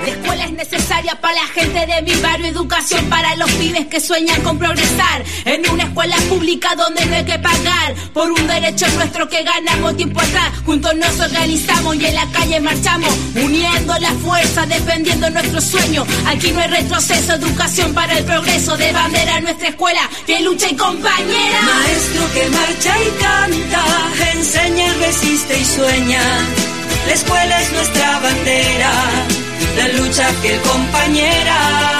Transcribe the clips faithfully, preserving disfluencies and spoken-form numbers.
La escuela es necesaria para la gente de mi barrio, educación para los pibes que sueñan con progresar. En una escuela pública donde no hay que pagar por un derecho nuestro que ganamos tiempo atrás. Juntos nos organizamos y en la calle marchamos, uniendo la fuerza, defendiendo nuestros sueños. Aquí no hay retroceso, educación para el progreso. De bandera nuestra escuela, que lucha y compañera. Maestro que marcha y canta, enseña, resiste y sueña. La escuela es nuestra bandera, la lucha fiel compañera.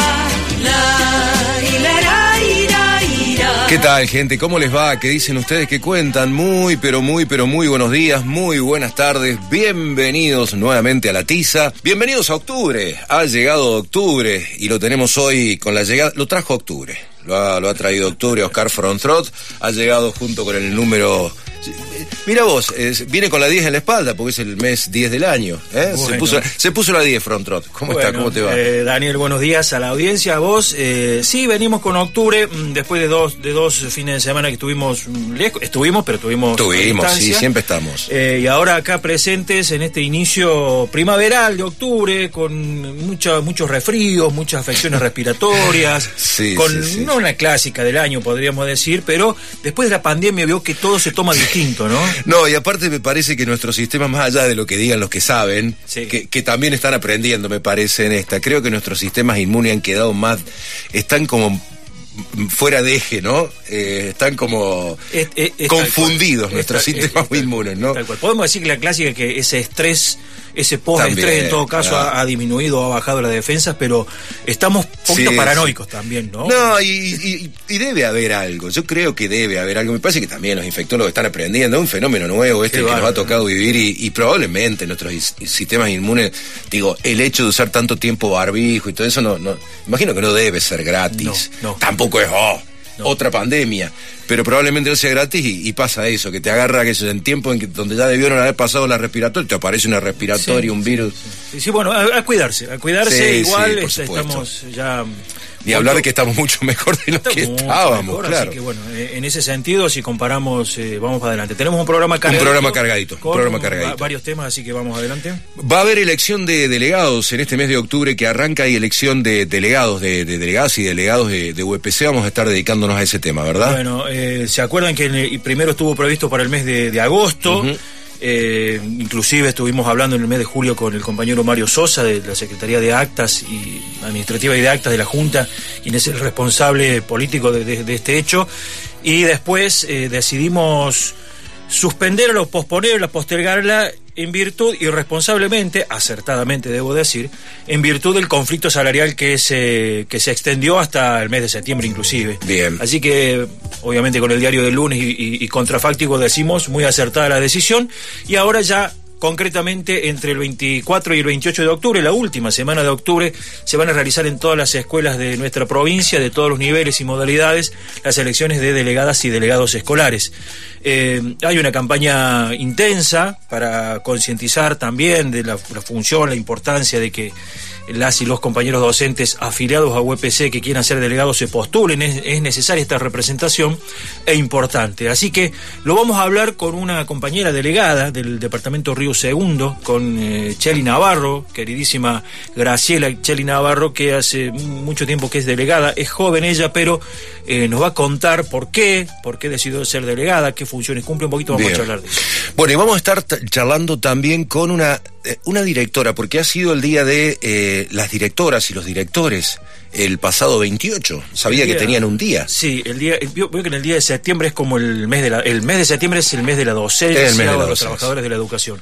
La, ira, ira, ira, ira. ¿Qué tal, gente? ¿Cómo les va? ¿Qué dicen ustedes? ¿Qué cuentan? Muy, pero muy, pero muy buenos días, muy buenas tardes. Bienvenidos nuevamente a La Tiza. Bienvenidos a octubre. Ha llegado octubre y lo tenemos hoy con la llegada... Lo trajo octubre. Lo ha, lo ha traído octubre Oscar Frontrot. Ha llegado junto con el número... Mira vos, es, viene con la diez en la espalda porque es el mes diez del año, ¿eh? Bueno. Se puso, se puso la diez, Frontrot. ¿Cómo bueno, está? ¿Cómo te va? Eh, Daniel, buenos días a la audiencia, a vos. Eh, sí, venimos con octubre, después de dos de dos fines de semana que estuvimos lejos, estuvimos, pero tuvimos Tuvimos, sí, siempre estamos. Eh, y ahora acá presentes en este inicio primaveral de octubre, con mucha, muchos resfríos, muchas afecciones respiratorias, sí, con sí, sí. no una clásica del año, podríamos decir, pero después de la pandemia veo que todo se toma distinto, ¿no? No, y aparte me parece que nuestro sistema, más allá de lo que digan los que saben, Sí. que, que también están aprendiendo, me parece, en esta, creo que nuestros sistemas inmunes han quedado más, están como fuera de eje, ¿no? Eh, están como Es- es- es confundidos tal cual. nuestros Es tal- sistemas es tal- inmunes, ¿no? tal cual. Podemos decir que la clásica es que ese estrés, ese post-estrés También, en todo caso claro. ha, ha disminuido, ha bajado las defensas, pero estamos un poquito Sí, paranoicos también, ¿no? No, y, y, y debe haber algo, yo creo que debe haber algo, me parece que también los infectólogos están aprendiendo, es un fenómeno nuevo este Qué que nos ha bárbaro, tocado vivir y, y probablemente nuestros is- sistemas inmunes, digo, el hecho de usar tanto tiempo barbijo y todo eso, no, no imagino que no debe ser gratis, No, no. tampoco es, oh, No. otra pandemia, pero probablemente no sea gratis y, y pasa eso, que te agarra que eso, en tiempo en que, donde ya debieron haber pasado la respiratoria, te aparece una respiratoria, Sí, un sí, virus. Sí, sí, bueno, a, a cuidarse, a cuidarse Sí, igual, sí, por este, supuesto. estamos ya... Ni hablar de que estamos mucho mejor de lo que Estamos mucho estábamos, mejor, claro. Así que bueno, eh, en ese sentido, si comparamos, eh, vamos para adelante. Tenemos un programa cargadito. programa cargadito, un con programa cargadito. va- varios temas, así que vamos adelante. Va a haber elección de delegados en este mes de octubre que arranca, y elección de delegados, de, de delegadas y delegados de, de U E P C. Vamos a estar dedicándonos a ese tema, ¿verdad? Bueno, eh, ¿se acuerdan que en el- primero estuvo previsto para el mes de, de agosto? Ujú. Eh, inclusive estuvimos hablando en el mes de julio con el compañero Mario Sosa de la Secretaría de Actas y Administrativa y de Actas de la Junta, quien es el responsable político de, de- de este hecho, y después eh, decidimos suspenderla o posponerla, postergarla en virtud, irresponsablemente, acertadamente debo decir, en virtud del conflicto salarial que se, que se extendió hasta el mes de septiembre inclusive. Bien. Así que, obviamente con el diario del lunes y, y, y contrafáctico decimos, muy acertada la decisión, y ahora ya concretamente entre el veinticuatro y el veintiocho de octubre, la última semana de octubre, se van a realizar en todas las escuelas de nuestra provincia, de todos los niveles y modalidades, las elecciones de delegadas y delegados escolares. Eh, hay una campaña intensa para concientizar también de la, la función, la importancia de que las y los compañeros docentes afiliados a U E P C que quieran ser delegados se postulen. Es, es necesaria esta representación e importante. Así que lo vamos a hablar con una compañera delegada del departamento Río Segundo, con eh, Cheli Navarro, queridísima Graciela Cheli Navarro, que hace mucho tiempo que es delegada, es joven ella, pero eh, nos va a contar por qué, por qué decidió ser delegada, qué funciones cumple, un poquito vamos Bien. a charlar de eso. Bueno, y vamos a estar t- charlando también con una, eh, una directora, porque ha sido el día de eh, las directoras y los directores el pasado veintiocho. Sabía El que día- tenían un día. Sí, el día, veo veo que en el día de septiembre es como el mes de la, el mes de septiembre es el mes de la docencia, El mes de la o de los docencia. trabajadores de la educación.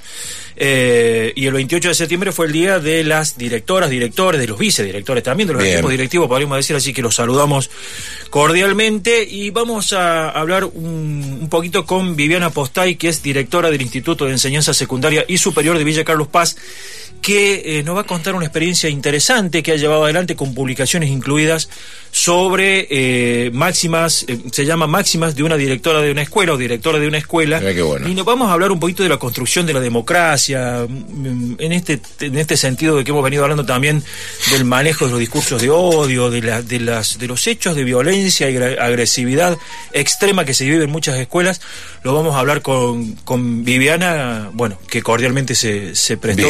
Eh, y el veintiocho de septiembre fue el día de las directoras, directores, de los vicedirectores también, de los Bien. equipos directivos, podríamos decir, así que los saludamos cordialmente y vamos a hablar un, un poquito con Viviana Postay, que es directora del Instituto de Enseñanza Secundaria y Superior de Villa Carlos Paz, que eh, nos va a contar una experiencia interesante que ha llevado adelante con publicaciones incluidas sobre eh, máximas, eh, se llama máximas de una directora de una escuela o directora de una escuela. Mira qué bueno. Y nos vamos a hablar un poquito de la construcción de la democracia, mm, en este, en este sentido de que hemos venido hablando también del manejo de los discursos de odio, de, la, de, las, de los hechos de violencia y gra- agresividad extrema que se vive en muchas escuelas. Lo vamos a hablar con, con Viviana, bueno, que cordialmente se, se prestó Bien. y no,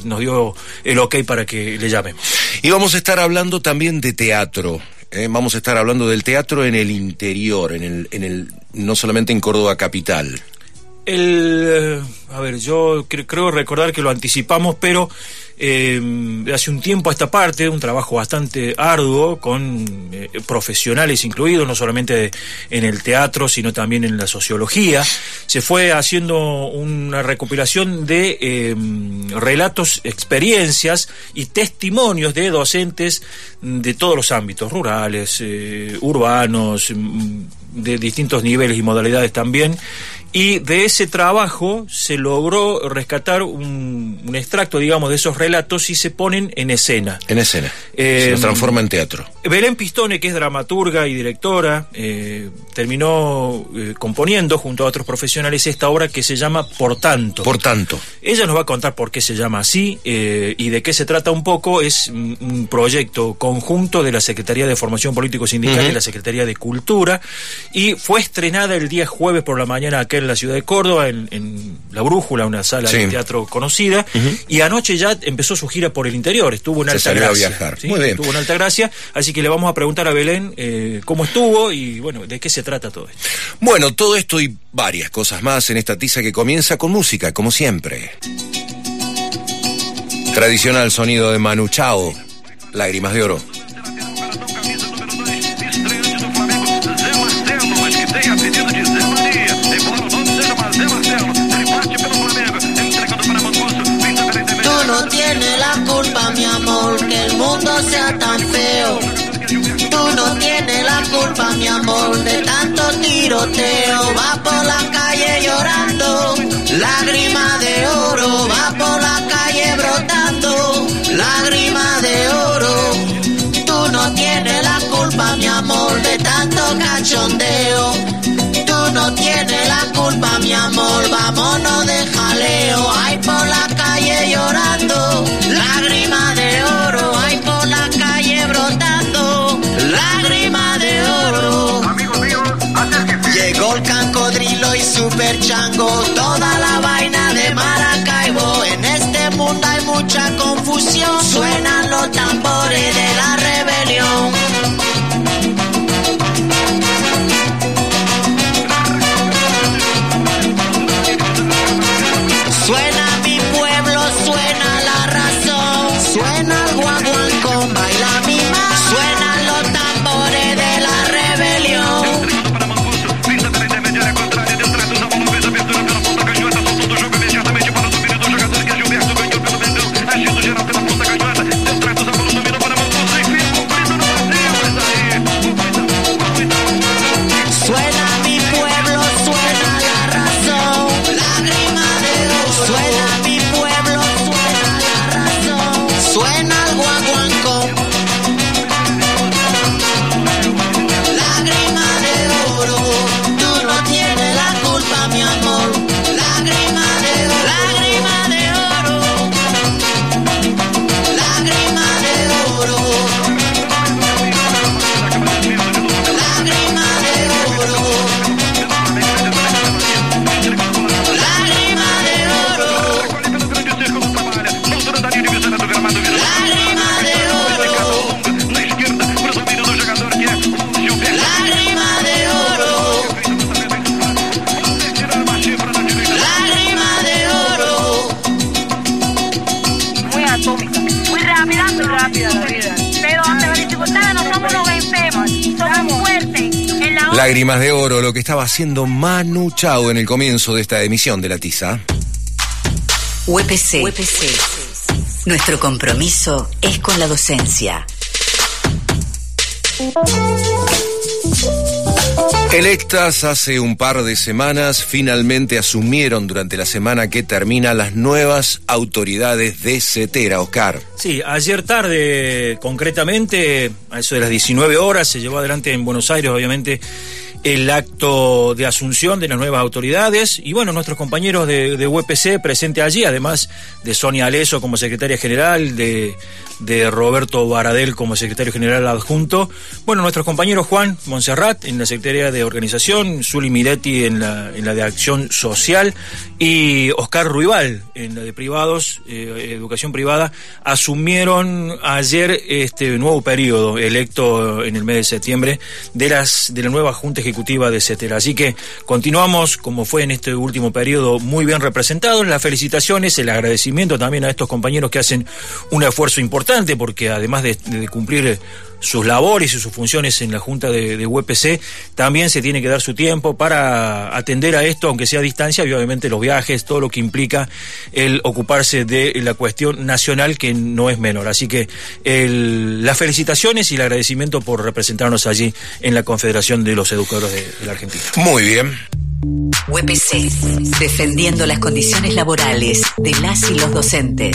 nos, nos dio el ok para que le llamemos. Y vamos a estar hablando también de teatro. Eh, vamos a estar hablando del teatro en el interior, en el, en el, no solamente en Córdoba capital. El, a ver, yo cre- creo recordar que lo anticipamos, pero eh, hace un tiempo a esta parte, un trabajo bastante arduo, con eh, profesionales incluidos, no solamente de, en el teatro, sino también en la sociología. Se fue haciendo una recopilación de eh, relatos, experiencias y testimonios de docentes de todos los ámbitos, rurales, eh, urbanos, de distintos niveles y modalidades también. Y de ese trabajo se logró rescatar un, un extracto, digamos, de esos relatos y se ponen en escena. En escena. Eh, se los transforma en teatro. Belén Pistone, que es dramaturga y directora, eh, terminó eh, componiendo junto a otros profesionales esta obra que se llama Por Tanto. Por Tanto. Ella nos va a contar por qué se llama así eh, y de qué se trata un poco. Es un, un proyecto conjunto de la Secretaría de Formación Político Sindical uh-huh. y la Secretaría de Cultura, y fue estrenada el día jueves por la mañana acá en la ciudad de Córdoba, en, en La Brújula, una sala sí. de teatro conocida, uh-huh. y anoche ya empezó su gira por el interior, estuvo en se Altagracia. Salió a viajar. ¿sí? Muy bien. Estuvo en Altagracia, así que le vamos a preguntar a Belén eh, cómo estuvo y bueno, de qué se trata todo esto. Bueno, todo esto y varias cosas más en esta tiza que comienza con música, como siempre. Tradicional sonido de Manu Chao, Lágrimas de Oro. Tú no tienes la culpa, mi amor, que el mundo sea tan feo. Tú no tienes la culpa, mi amor, de tanto tiroteo. Va por la calle llorando, lágrima de oro. Va por la calle brotando, lágrima de oro. Tú no tienes la culpa, mi amor, de tanto cachondeo. Tú no tienes la culpa, mi amor, vámonos de jaleo. Ay, por la calle llorando, lágrima de oro. Ay, por la calle brotando, lágrima de oro. Llegó el cancodrilo y super chango, toda la vaina de Maracaibo. En este mundo hay mucha confusión, suenan los tambores de la rebelión. Suena mi pueblo, suena la razón, suena el guaguancó, baila mi mamá, suenan los tambores de la rebelión. Suena mi pueblo, suena la razón, lágrima de oro. Suena mi pueblo, suena la razón, suena el guaguancó, lágrima de oro. Tú no tienes la culpa, mi amor, lágrima de oro, lágrima de oro, lágrima de oro, lágrima de oro, lágrima de oro, lágrima de oro, lágrima de oro, lágrima de oro. Muy atómica, muy rápida, muy rápida la vida. Pero ante las dificultades no somos los vencemos, somos fuertes. En la Lágrimas de Oro, lo que estaba haciendo Manu Chao en el comienzo de esta emisión de La Tiza. U E P C. U E P C. Nuestro compromiso es con la docencia. Electas hace un par de semanas, finalmente asumieron durante la semana que termina las nuevas autoridades de CETERA, Oscar. Sí, ayer tarde, concretamente, a eso de las diecinueve horas, se llevó adelante en Buenos Aires, obviamente, el acto de asunción de las nuevas autoridades. Y bueno, nuestros compañeros de, de U E P C presentes allí, además de Sonia Aleso como secretaria general, de de Roberto Baradel como secretario general adjunto. Bueno, nuestros compañeros Juan Montserrat en la Secretaría de Organización, Zuli Miretti en la, en la de Acción Social y Oscar Ruibal en la de Privados, eh, Educación Privada, asumieron ayer este nuevo periodo electo en el mes de septiembre de las de la nueva Junta Ejecutiva de CETERA. Así que continuamos, como fue en este último periodo, muy bien representados. Las felicitaciones, el agradecimiento también a estos compañeros que hacen un esfuerzo importante, porque además de, de cumplir sus labores y sus funciones en la Junta de, de U E P C, también se tiene que dar su tiempo para atender a esto, aunque sea a distancia, y obviamente los viajes, todo lo que implica el ocuparse de la cuestión nacional, que no es menor. Así que el, las felicitaciones y el agradecimiento por representarnos allí en la Confederación de los Educadores de, de la Argentina. Muy bien. U E P C, defendiendo las condiciones laborales de las y los docentes.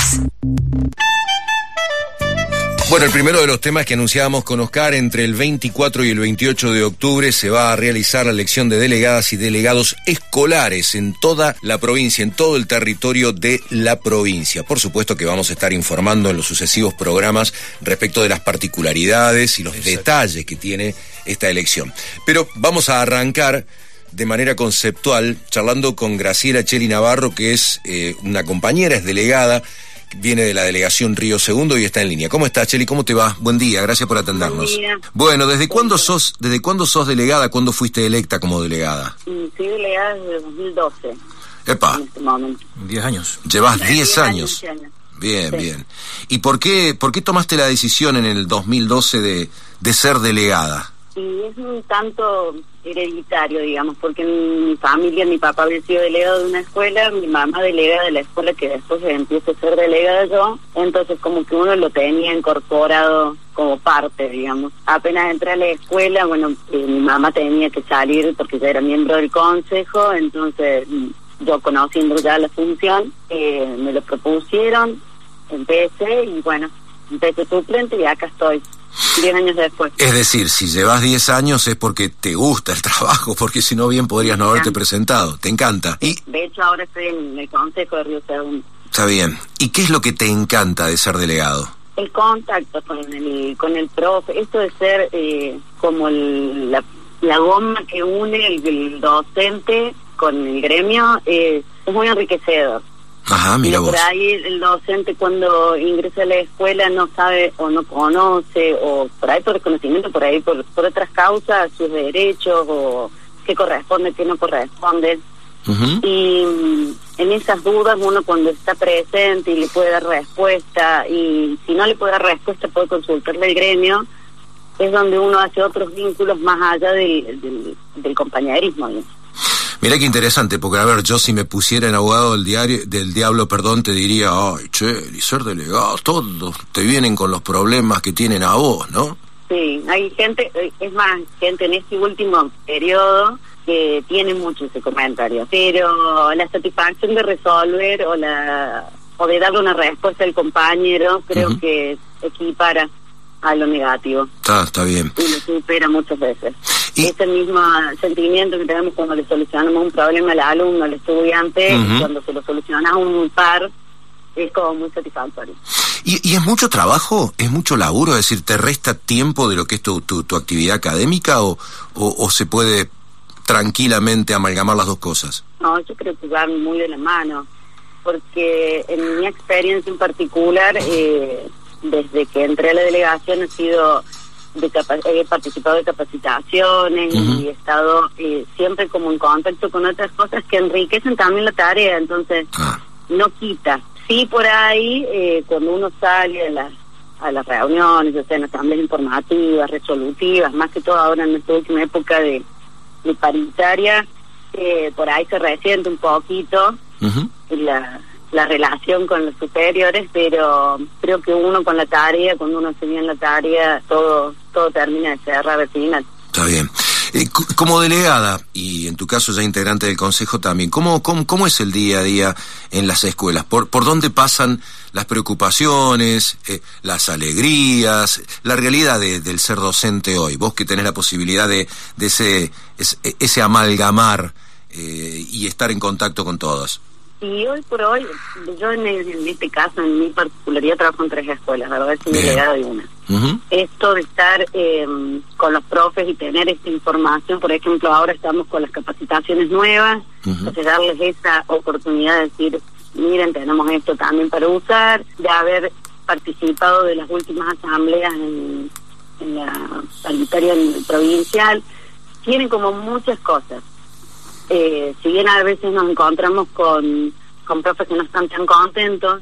Bueno, el primero de los temas que anunciábamos con Oscar, entre el veinticuatro y el veintiocho de octubre se va a realizar la elección de delegadas y delegados escolares en toda la provincia, en todo el territorio de la provincia. Por supuesto que vamos a estar informando en los sucesivos programas respecto de las particularidades y los Exacto. detalles que tiene esta elección. Pero vamos a arrancar de manera conceptual charlando con Graciela Cheli Navarro, que es eh, una compañera, es delegada, viene de la delegación Río Segundo y está en línea. ¿Cómo estás, Cheli? ¿Cómo te va? Buen día, gracias por atendernos. Buen día. Bueno, ¿desde cuándo sos, desde cuándo sos delegada? ¿Cuándo fuiste electa como delegada? Soy delegada desde dos mil doce. Epa. En este momento. Diez años. Llevas diez años. años. Bien, sí. bien. ¿Y por qué, por qué tomaste la decisión en el dos mil doce de, de ser delegada? Y es un tanto hereditario, digamos, porque en mi familia, mi papá había sido delegado de una escuela, mi mamá delegada de la escuela que después empieza a ser delegada yo, entonces como que uno lo tenía incorporado como parte, digamos. Apenas entré a la escuela, bueno, eh, mi mamá tenía que salir porque ya era miembro del consejo, entonces yo conociendo ya la función, eh, me lo propusieron, empecé y bueno, empecé suplente y acá estoy. Diez años después. Es decir, si llevas diez años es porque te gusta el trabajo, porque si no bien podrías no haberte presentado. Te encanta. Y de hecho ahora estoy en el Consejo de Río Segundo. Está bien. ¿Y qué es lo que te encanta de ser delegado? El contacto con el con el profe, esto de ser eh, como el, la, la goma que une el, el docente con el gremio, eh, es muy enriquecedor. Ajá, mira vos. Por ahí el docente cuando ingresa a la escuela no sabe o no conoce, o por ahí por desconocimiento, por ahí por, por otras causas, sus derechos, o qué corresponde, qué no corresponde. Uh-huh. Y en esas dudas uno cuando está presente y le puede dar respuesta, y si no le puede dar respuesta puede consultarle al gremio, es donde uno hace otros vínculos más allá del, del, del compañerismo, ¿no? Mirá qué interesante, porque a ver, yo si me pusiera en abogado del diario del diablo, perdón, te diría, ay, che, y ser delegado, todos te vienen con los problemas que tienen a vos, ¿no? Sí, hay gente, es más, gente en este último periodo que tiene mucho ese comentario, pero la satisfacción de resolver o la o de darle una respuesta al compañero, creo uh-huh. que equipara a lo negativo. Está, está bien. Y lo supera muchas veces. ¿Y? Ese mismo sentimiento que tenemos cuando le solucionamos un problema al alumno, al estudiante, uh-huh. cuando se lo soluciona a un par, es como muy satisfactorio. ¿Y, ¿Y es mucho trabajo? ¿Es mucho laburo? Es decir, ¿te resta tiempo de lo que es tu, tu, tu actividad académica o, o, o se puede tranquilamente amalgamar las dos cosas? No, yo creo que van muy de la mano, porque en mi experiencia en particular, eh, desde que entré a la delegación he sido... De capa- he participado de capacitaciones uh-huh. y he estado eh, siempre como en contacto con otras cosas que enriquecen también la tarea, entonces ah. no quita. Sí, por ahí, eh, cuando uno sale a las, a las reuniones, o sea, en asambleas informativas, resolutivas, más que todo ahora en esta última época de, de paritaria, eh, por ahí se resiente un poquito uh-huh. la... la relación con los superiores, pero creo que uno con la tarea, cuando uno hace bien la tarea, todo todo termina de cerrar al final. Está bien. Eh, como delegada, y en tu caso ya integrante del Consejo también, ¿cómo, cómo, cómo es el día a día en las escuelas? ¿Por, por dónde pasan las preocupaciones, eh, las alegrías, la realidad de, del ser docente hoy? Vos que tenés la posibilidad de, de ese, ese, ese amalgamar eh, y estar en contacto con todos. Y hoy por hoy, yo en, el, en este caso, en mi particularidad, trabajo en tres escuelas, la verdad es una delegada de una. Uh-huh. Esto de estar eh, con los profes y tener esta información, por ejemplo, ahora estamos con las capacitaciones nuevas, uh-huh. entonces darles esa oportunidad de decir, miren, tenemos esto también para usar, de haber participado de las últimas asambleas en, en la paritaria provincial, tienen como muchas cosas. Eh, si bien a veces nos encontramos con, con profes que no están tan contentos,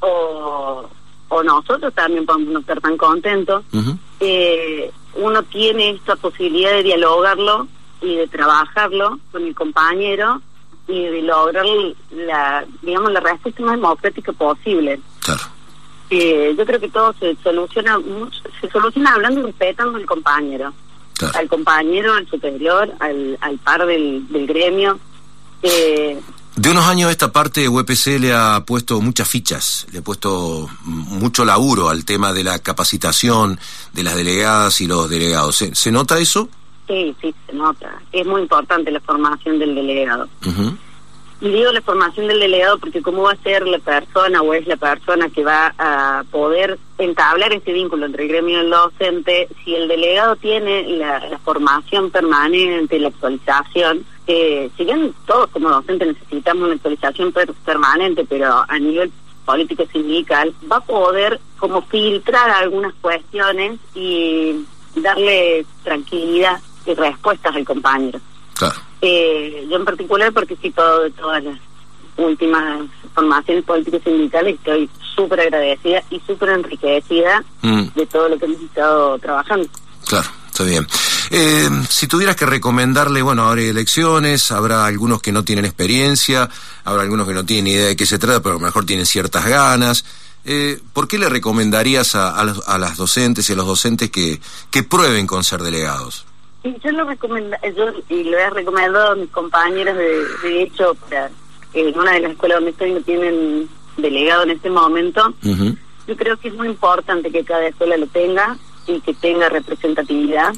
o, o nosotros también podemos no estar tan contentos, uh-huh. eh, uno tiene esta posibilidad de dialogarlo y de trabajarlo con el compañero y de lograr la, digamos, la respuesta más democrática posible. Claro. Eh, yo creo que todo se soluciona mucho, se soluciona hablando y respetando al compañero. Claro. Al compañero, al superior, al, al par del, del gremio. Eh, de unos años a esta parte, U P C le ha puesto muchas fichas, le ha puesto mucho laburo al tema de la capacitación de las delegadas y los delegados. ¿Se, ¿se nota eso? Sí, sí, se nota. Es muy importante la formación del delegado. Uh-huh. Y digo la formación del delegado porque cómo va a ser la persona o es la persona que va a poder entablar ese vínculo entre el gremio y el docente si el delegado tiene la, la formación permanente, la actualización. Eh, si bien todos como docentes necesitamos una actualización per- permanente, pero a nivel político sindical va a poder como filtrar algunas cuestiones y darle tranquilidad y respuestas al compañero. Claro. Eh, yo en particular he participado de todas las últimas formaciones políticas sindicales y estoy súper agradecida y súper enriquecida mm. de todo lo que hemos estado trabajando. Claro, está bien. Eh, si tuvieras que recomendarle, bueno, ahora hay elecciones, habrá algunos que no tienen experiencia, habrá algunos que no tienen idea de qué se trata, pero a lo mejor tienen ciertas ganas. Eh, ¿Por qué le recomendarías a, a, los, a las docentes y a los docentes que, que prueben con ser delegados? Sí, yo lo recomiendo, yo y lo he recomendado a mis compañeros, de, de hecho, para, en una de las escuelas donde estoy no tienen delegado en este momento. Uh-huh. Yo creo que es muy importante que cada escuela lo tenga y que tenga representatividad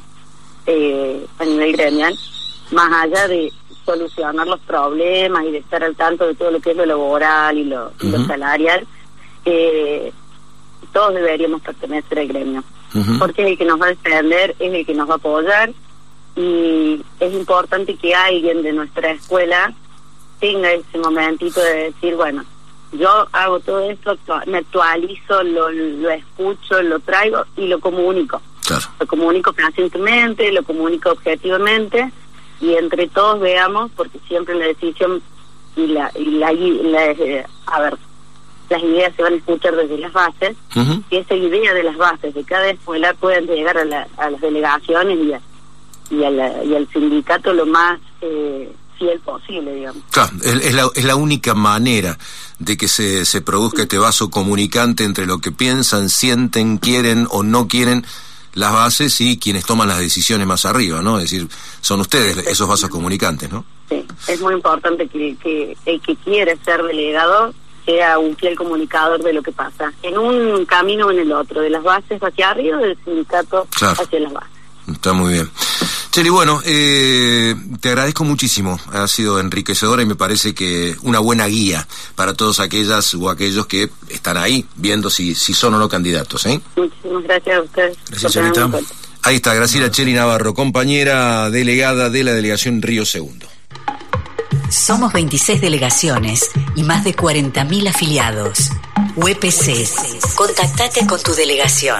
eh, a nivel gremial, más allá de solucionar los problemas y de estar al tanto de todo lo que es lo laboral y lo, uh-huh. y lo salarial. Eh, todos deberíamos pertenecer al gremio, uh-huh. porque es el que nos va a defender, es el que nos va a apoyar. Y es importante que alguien de nuestra escuela tenga ese momentito de decir, bueno, yo hago todo esto, me actualizo, lo, lo escucho, lo traigo y lo comunico. Claro. Lo comunico fehacientemente, lo comunico objetivamente y entre todos veamos, porque siempre la decisión y la, y la, y la eh, a ver, las ideas se van a escuchar desde las bases, uh-huh. y esa idea de las bases de cada escuela pueden llegar a, la, a las delegaciones y a Y, a la, y al sindicato lo más eh, fiel posible, digamos. Claro, es, es, la, es la única manera de que se, se produzca sí. este vaso comunicante entre lo que piensan, sienten, quieren o no quieren las bases y quienes toman las decisiones más arriba, ¿no? Es decir, son ustedes sí, esos vasos comunicantes, ¿no? Sí, es muy importante que, que el que quiere ser delegado sea un fiel comunicador de lo que pasa, en un camino o en el otro, de las bases hacia arriba, del sindicato claro. hacia las bases. Está muy bien. Cheli, bueno, eh, te agradezco muchísimo, ha sido enriquecedora y me parece que una buena guía para todos aquellas o aquellos que están ahí viendo si, si son o no candidatos, ¿eh? Muchísimas gracias a ustedes. Gracias, señorita. Ahí está, Graciela Cheli Navarro, compañera delegada de la delegación Río Segundo. Somos veintiséis delegaciones y más de cuarenta mil afiliados. U E P C. Contactate con tu delegación.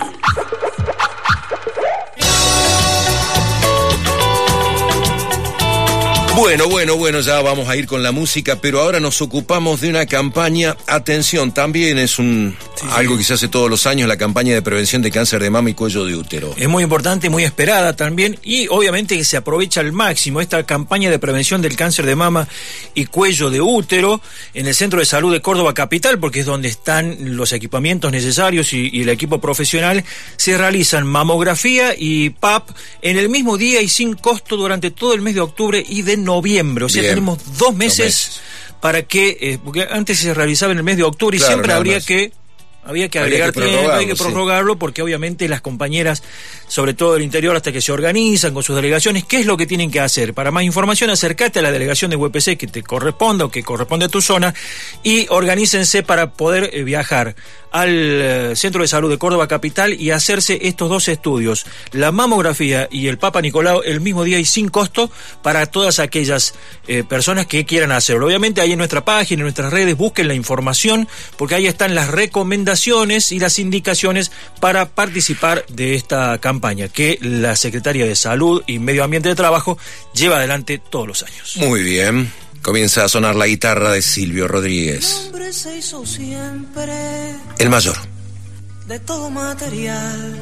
Bueno, bueno, bueno, ya vamos a ir con la música, pero ahora nos ocupamos de una campaña, atención, también es un sí. algo que se hace todos los años, la campaña de prevención de cáncer de mama y cuello de útero. Es muy importante, muy esperada también, y obviamente que se aprovecha al máximo esta campaña de prevención del cáncer de mama y cuello de útero en el Centro de Salud de Córdoba Capital, porque es donde están los equipamientos necesarios y, y el equipo profesional. Se realizan mamografía y P A P en el mismo día y sin costo durante todo el mes de octubre y de noviembre, o sea, Bien. tenemos dos meses, dos meses para que, eh, porque antes se realizaba en el mes de octubre claro, y siempre habría más. que Había que agregar que tiempo, hay que sí. prorrogarlo, porque obviamente las compañeras, sobre todo del interior, hasta que se organizan con sus delegaciones, ¿qué es lo que tienen que hacer? Para más información, acércate a la delegación de U P C que te corresponda o que corresponde a tu zona y organícense para poder eh, viajar al eh, Centro de Salud de Córdoba Capital y hacerse estos dos estudios, la mamografía y el Papa Nicolau, el mismo día y sin costo para todas aquellas eh, personas que quieran hacerlo. Obviamente ahí en nuestra página, en nuestras redes, busquen la información, porque ahí están las recomendaciones y las indicaciones para participar de esta campaña que la Secretaría de Salud y Medio Ambiente de Trabajo lleva adelante todos los años. Muy bien. Comienza a sonar la guitarra de Silvio Rodríguez. El hombre se hizo siempre El mayor. de todo material,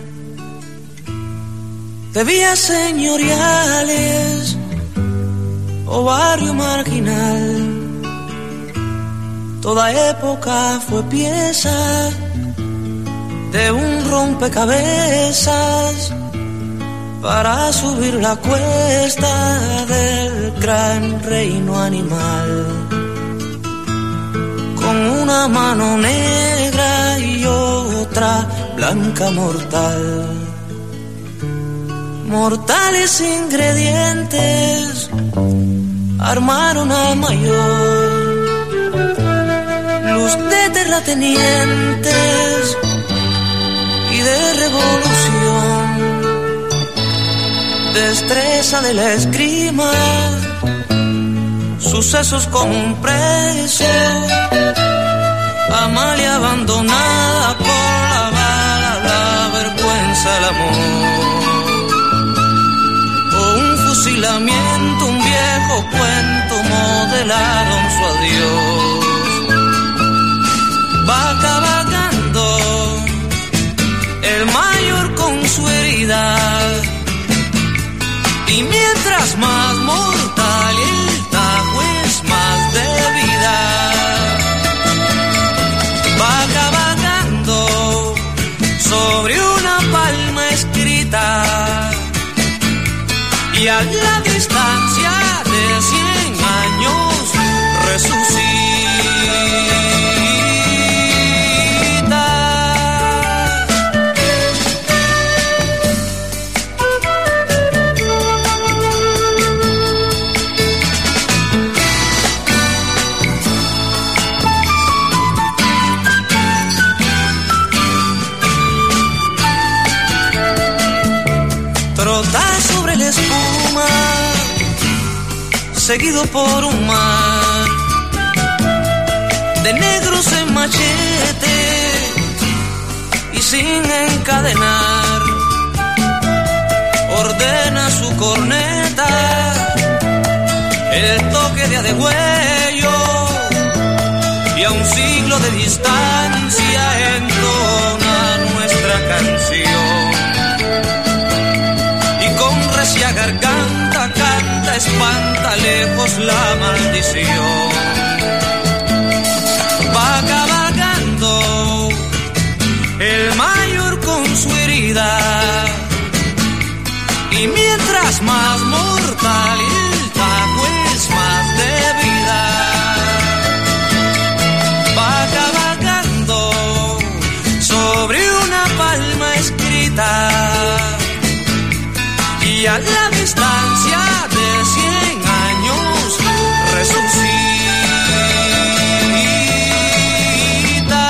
de vías señoriales o barrio marginal. Toda época fue pieza de un rompecabezas para subir la cuesta del gran reino animal. Con una mano negra y otra blanca mortal. Mortales ingredientes armaron al mayor. Luz de terratenientes y de revolución. Destreza de la esgrima, sucesos como un preso, Amalia abandonada por la bala, la vergüenza, el amor, o un fusilamiento, un viejo cuento modelado en su adiós. Va cabalgando el mayor con su herida. Y mientras más mortal el tajo es más de vida, va cabalgando sobre una palma escrita y a la distancia de cien años resucita. Sobre la espuma, seguido por un mar de negros en machete y sin encadenar, ordena su corneta el toque de adegüello y a un siglo de distancia entona nuestra canción. Recia garganta canta, espanta lejos la maldición. Va cabalgando el mayor con su herida y mientras más mortal el tajo es más de vida. Va cabalgando sobre una palma escrita y a la distancia de cien años resucita.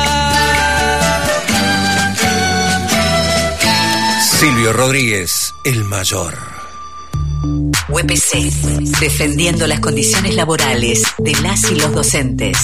Silvio Rodríguez, el mayor. U P C, defendiendo las condiciones laborales de las y los docentes.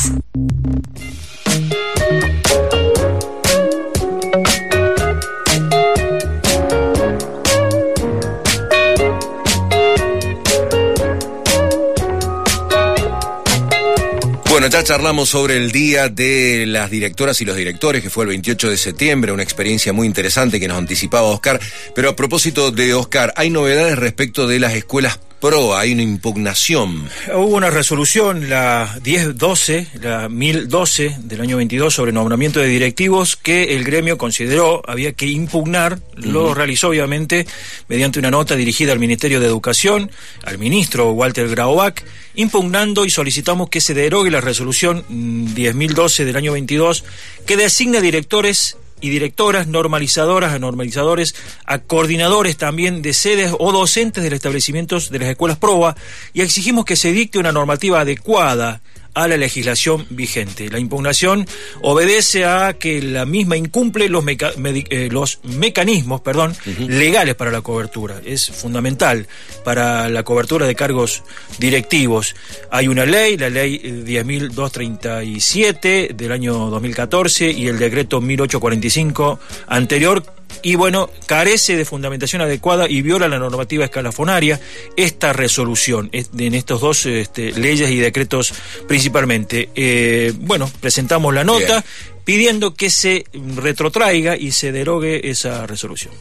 Bueno, ya charlamos sobre el Día de las Directoras y los Directores, que fue el veintiocho de septiembre, una experiencia muy interesante que nos anticipaba Oscar. Pero a propósito de Oscar, hay novedades respecto de las escuelas PROA, hay una impugnación. Hubo una resolución, la diez doce, la mil doce del año veintidós, sobre nombramiento de directivos, que el gremio consideró había que impugnar. Uh-huh. Lo realizó obviamente mediante una nota dirigida al Ministerio de Educación, al ministro Walter Graubach, impugnando y solicitamos que se derogue la resolución diez mil doce del año veintidós, que designa directores y directoras, normalizadoras, a normalizadores, a coordinadores también de sedes o docentes de los establecimientos de las escuelas PROA, y exigimos que se dicte una normativa adecuada a la legislación vigente. La impugnación obedece a que la misma incumple los, meca eh, los mecanismos perdón, uh-huh. legales para la cobertura. Es fundamental para la cobertura de cargos directivos. Hay una ley, la ley diez mil doscientos treinta y siete del año dos mil catorce y el decreto mil ochocientos cuarenta y cinco anterior, y bueno, carece de fundamentación adecuada y viola la normativa escalafonaria esta resolución en estos dos este, leyes y decretos principalmente. Eh, bueno, presentamos la nota Bien. pidiendo que se retrotraiga y se derogue esa resolución.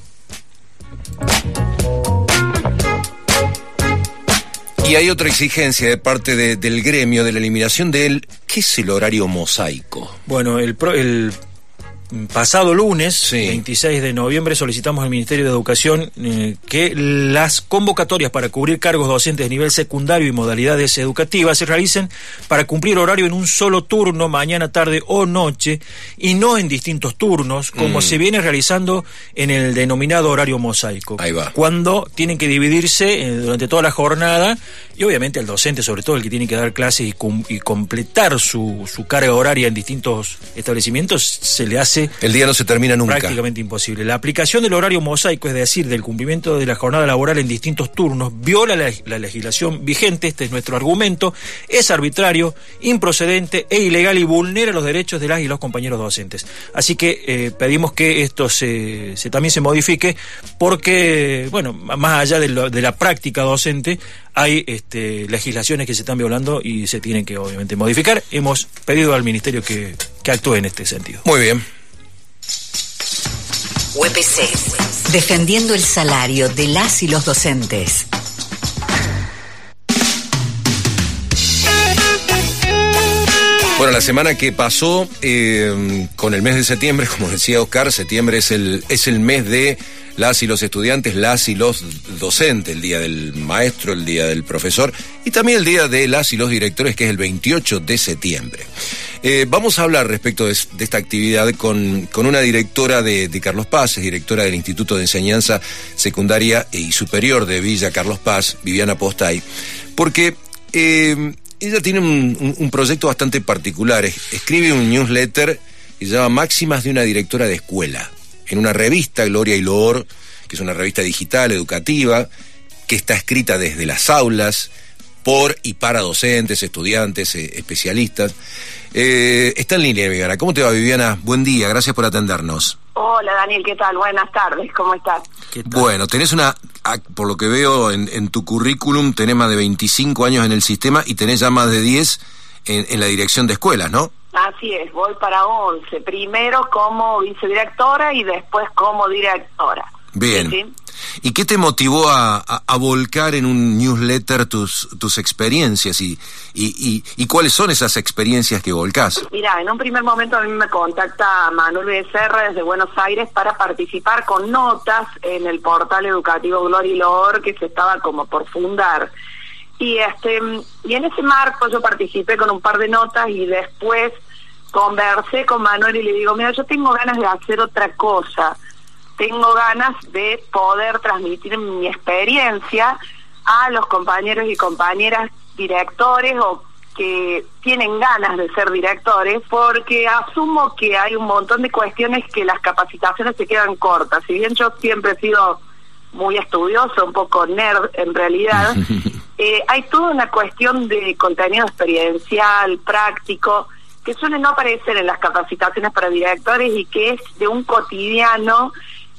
Y hay otra exigencia de parte de, del gremio de la eliminación del... ¿Qué es el horario mosaico? Bueno, el... Pro, el pasado lunes, sí. veintiséis de noviembre, solicitamos al Ministerio de Educación eh, que las convocatorias para cubrir cargos docentes de nivel secundario y modalidades educativas se realicen para cumplir horario en un solo turno, mañana, tarde o noche, y no en distintos turnos, como mm. se viene realizando en el denominado horario mosaico. Ahí va. Cuando tienen que dividirse eh, durante toda la jornada, y obviamente el docente, sobre todo el que tiene que dar clases y, cum- y completar su, su carga horaria en distintos establecimientos, se le hace el día no se termina nunca. Prácticamente imposible. La aplicación del horario mosaico, es decir, del cumplimiento de la jornada laboral en distintos turnos, viola la, la legislación vigente, este es nuestro argumento, es arbitrario, improcedente e ilegal y vulnera los derechos de las y los compañeros docentes. Así que eh, pedimos que esto se, se también se modifique, porque, bueno, más allá de, lo, de la práctica docente, hay este, legislaciones que se están violando y se tienen que obviamente modificar. Hemos pedido al Ministerio que, que actúe en este sentido. Muy bien. U E P C, defendiendo el salario de las y los docentes. Bueno, la semana que pasó, eh, con el mes de septiembre, como decía Oscar, septiembre es el, es el mes de las y los estudiantes, las y los docentes, el día del maestro, el día del profesor, y también el día de las y los directores, que es el veintiocho de septiembre. Eh, vamos a hablar respecto de, de esta actividad con, con una directora de, de Carlos Paz, es directora del Instituto de Enseñanza Secundaria y Superior de Villa Carlos Paz, Viviana Postay, porque eh, ella tiene un, un, un proyecto bastante particular. Escribe un newsletter que se llama Máximas de una directora de escuela, en una revista, Gloria y Loor, que es una revista digital, educativa, que está escrita desde las aulas, por y para docentes, estudiantes, eh, especialistas. Eh, está en línea, Viviana. ¿Cómo te va, Viviana? Buen día, gracias por atendernos. Hola, Daniel, ¿qué tal? Buenas tardes, ¿cómo estás? Bueno, tenés una, por lo que veo en, en tu currículum, tenés más de veinticinco años en el sistema y tenés ya más de diez en, en la dirección de escuelas, ¿no? Así es, voy para once, primero como vicedirectora y después como directora. Bien. ¿Sí? ¿Y qué te motivó a, a, a volcar en un newsletter tus, tus experiencias y, y, y, y cuáles son esas experiencias que volcás? Mira, en un primer momento a mí me contacta Manuel Becerra desde Buenos Aires para participar con notas en el portal educativo Gloria y Loor, que se estaba como por fundar. Y este y en ese marco yo participé con un par de notas y después conversé con Manuel y le digo, mira, yo tengo ganas de hacer otra cosa. Tengo ganas de poder transmitir mi experiencia a los compañeros y compañeras directores o que tienen ganas de ser directores, porque asumo que hay un montón de cuestiones que las capacitaciones se quedan cortas. Si bien yo siempre he sido muy estudioso, un poco nerd en realidad, eh, hay toda una cuestión de contenido experiencial, práctico, que suele no aparecer en las capacitaciones para directores y que es de un cotidiano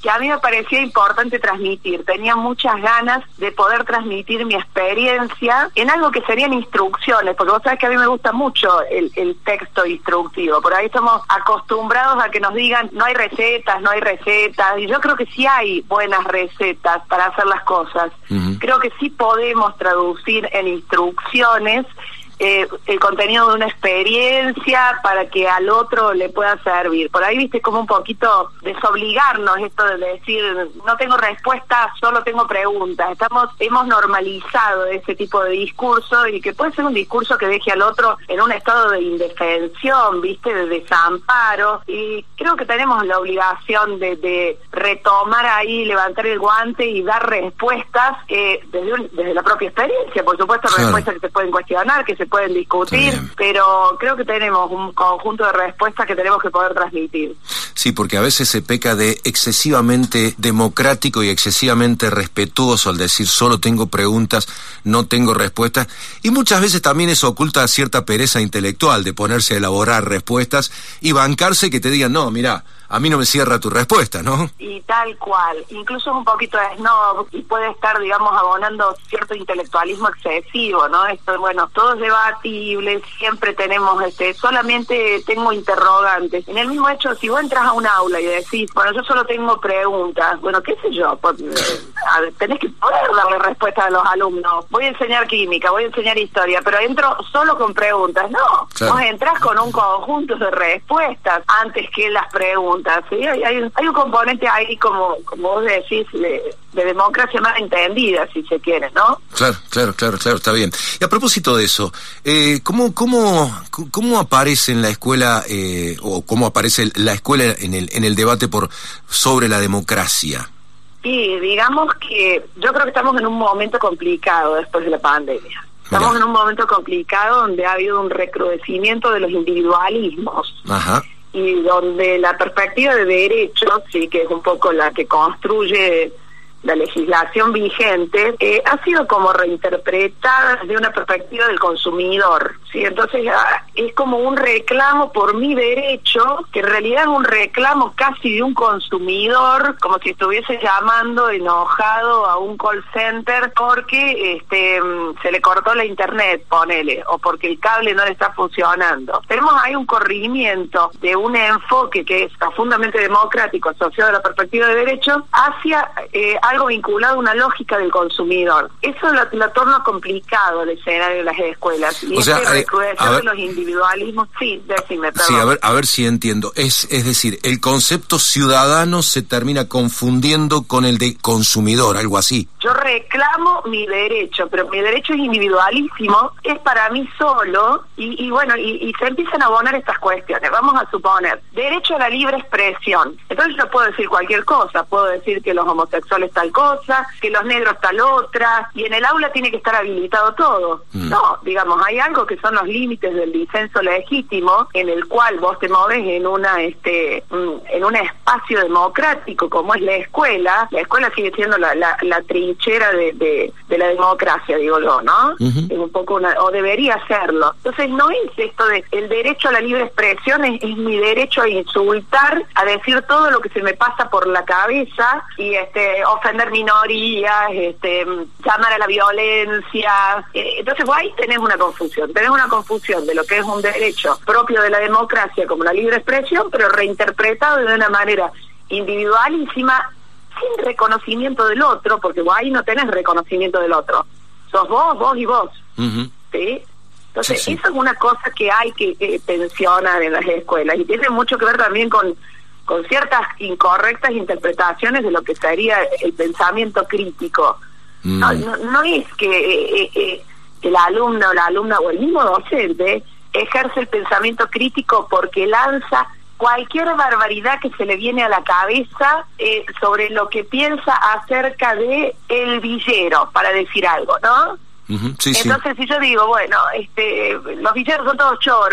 que a mí me parecía importante transmitir. Tenía muchas ganas de poder transmitir mi experiencia en algo que serían instrucciones, porque vos sabés que a mí me gusta mucho el, el texto instructivo. Por ahí estamos acostumbrados a que nos digan no hay recetas, no hay recetas, y yo creo que sí hay buenas recetas para hacer las cosas. Uh-huh. Creo que sí podemos traducir en instrucciones Eh, el contenido de una experiencia para que al otro le pueda servir. Por ahí, viste, como un poquito desobligarnos esto de decir no tengo respuesta, solo tengo preguntas. Estamos, hemos normalizado ese tipo de discurso, y que puede ser un discurso que deje al otro en un estado de indefensión, viste, de desamparo, y creo que tenemos la obligación de, de retomar ahí, levantar el guante y dar respuestas eh, desde, un, desde la propia experiencia, por supuesto. Claro. Respuestas que se pueden cuestionar, que se pueden discutir, pero creo que tenemos un conjunto de respuestas que tenemos que poder transmitir. Sí, porque a veces se peca de excesivamente democrático y excesivamente respetuoso al decir solo tengo preguntas, no tengo respuestas, y muchas veces también eso oculta cierta pereza intelectual de ponerse a elaborar respuestas y bancarse que te digan, no, mira, a mí no me cierra tu respuesta, ¿no? Y tal cual, incluso un poquito de snob, y puede estar, digamos, abonando cierto intelectualismo excesivo, ¿no? Esto, bueno, todo es debatible, siempre tenemos, este, solamente tengo interrogantes. En el mismo hecho, si vos entras a un aula y decís, bueno, yo solo tengo preguntas, bueno, qué sé yo, por, eh, a ver, tenés que poder darle respuesta a los alumnos. Voy a enseñar química, voy a enseñar historia, pero entro solo con preguntas. No, claro. Vos entrás con un conjunto de respuestas antes que las preguntas. ¿Sí? Hay, hay, hay un componente ahí, como como vos decís, de, de democracia más entendida, si se quiere, ¿no? Claro, claro, claro, claro, está bien. Y a propósito de eso, eh, ¿cómo, cómo, cómo aparece en la escuela, eh, o cómo aparece la escuela en el, en el debate por sobre la democracia? Sí, digamos que yo creo que estamos en un momento complicado después de la pandemia. Estamos Mirá. en un momento complicado donde ha habido un recrudecimiento de los individualismos. Ajá. Y donde la perspectiva de derecho, sí, que es un poco la que construye la legislación vigente, eh, ha sido como reinterpretada desde una perspectiva del consumidor, ¿sí? Entonces ah, es como un reclamo por mi derecho, que en realidad es un reclamo casi de un consumidor, como si estuviese llamando enojado a un call center porque este se le cortó la internet, ponele, o porque el cable no le está funcionando. Tenemos ahí un corrimiento de un enfoque que es profundamente democrático, asociado a la perspectiva de derecho, hacia eh, algo vinculado a una lógica del consumidor. Eso lo, lo torna complicado el escenario de las escuelas. Y o sea, este recrudecimiento eh, de los individualismos, sí, decime, perdón. Sí, a ver, a ver si entiendo. Es, es decir, el concepto ciudadano se termina confundiendo con el de consumidor, algo así. Yo reclamo mi derecho, pero mi derecho es individualísimo, es para mí solo, y, y bueno, y, y se empiezan a abonar estas cuestiones. Vamos a suponer, derecho a la libre expresión. Entonces yo puedo decir cualquier cosa, puedo decir que los homosexuales tal cosa, que los negros tal otra, y en el aula tiene que estar habilitado todo. Mm. No, digamos, hay algo que son los límites del disenso legítimo, en el cual vos te moves en una este en un espacio democrático como es la escuela. La escuela sigue siendo la, la, la trinchera de, de, de la democracia, digo yo, ¿no? Uh-huh. Es un poco una, o debería serlo. Entonces no es esto de el derecho a la libre expresión, es, es mi derecho a insultar, a decir todo lo que se me pasa por la cabeza, y este ofender minorías, este llamar a la violencia. Eh, entonces vos ahí tenés una confusión, tenés una confusión de lo que es un derecho propio de la democracia como la libre expresión, pero reinterpretado de una manera individualísima, sin reconocimiento del otro, porque vos ahí no tenés reconocimiento del otro. Sos vos, vos y vos. Uh-huh. ¿Sí? Entonces, sí, sí. Eso es una cosa que hay que, que tensionar en las escuelas, y tiene mucho que ver también con con ciertas incorrectas interpretaciones de lo que sería el pensamiento crítico. Mm. No, no, no es que eh, eh, el alumno o la alumna o el mismo docente ejerce el pensamiento crítico porque lanza cualquier barbaridad que se le viene a la cabeza eh, sobre lo que piensa acerca de el villero, para decir algo, ¿no? Uh-huh. Sí, entonces sí. Si yo digo, bueno, este los villeros son todos choros,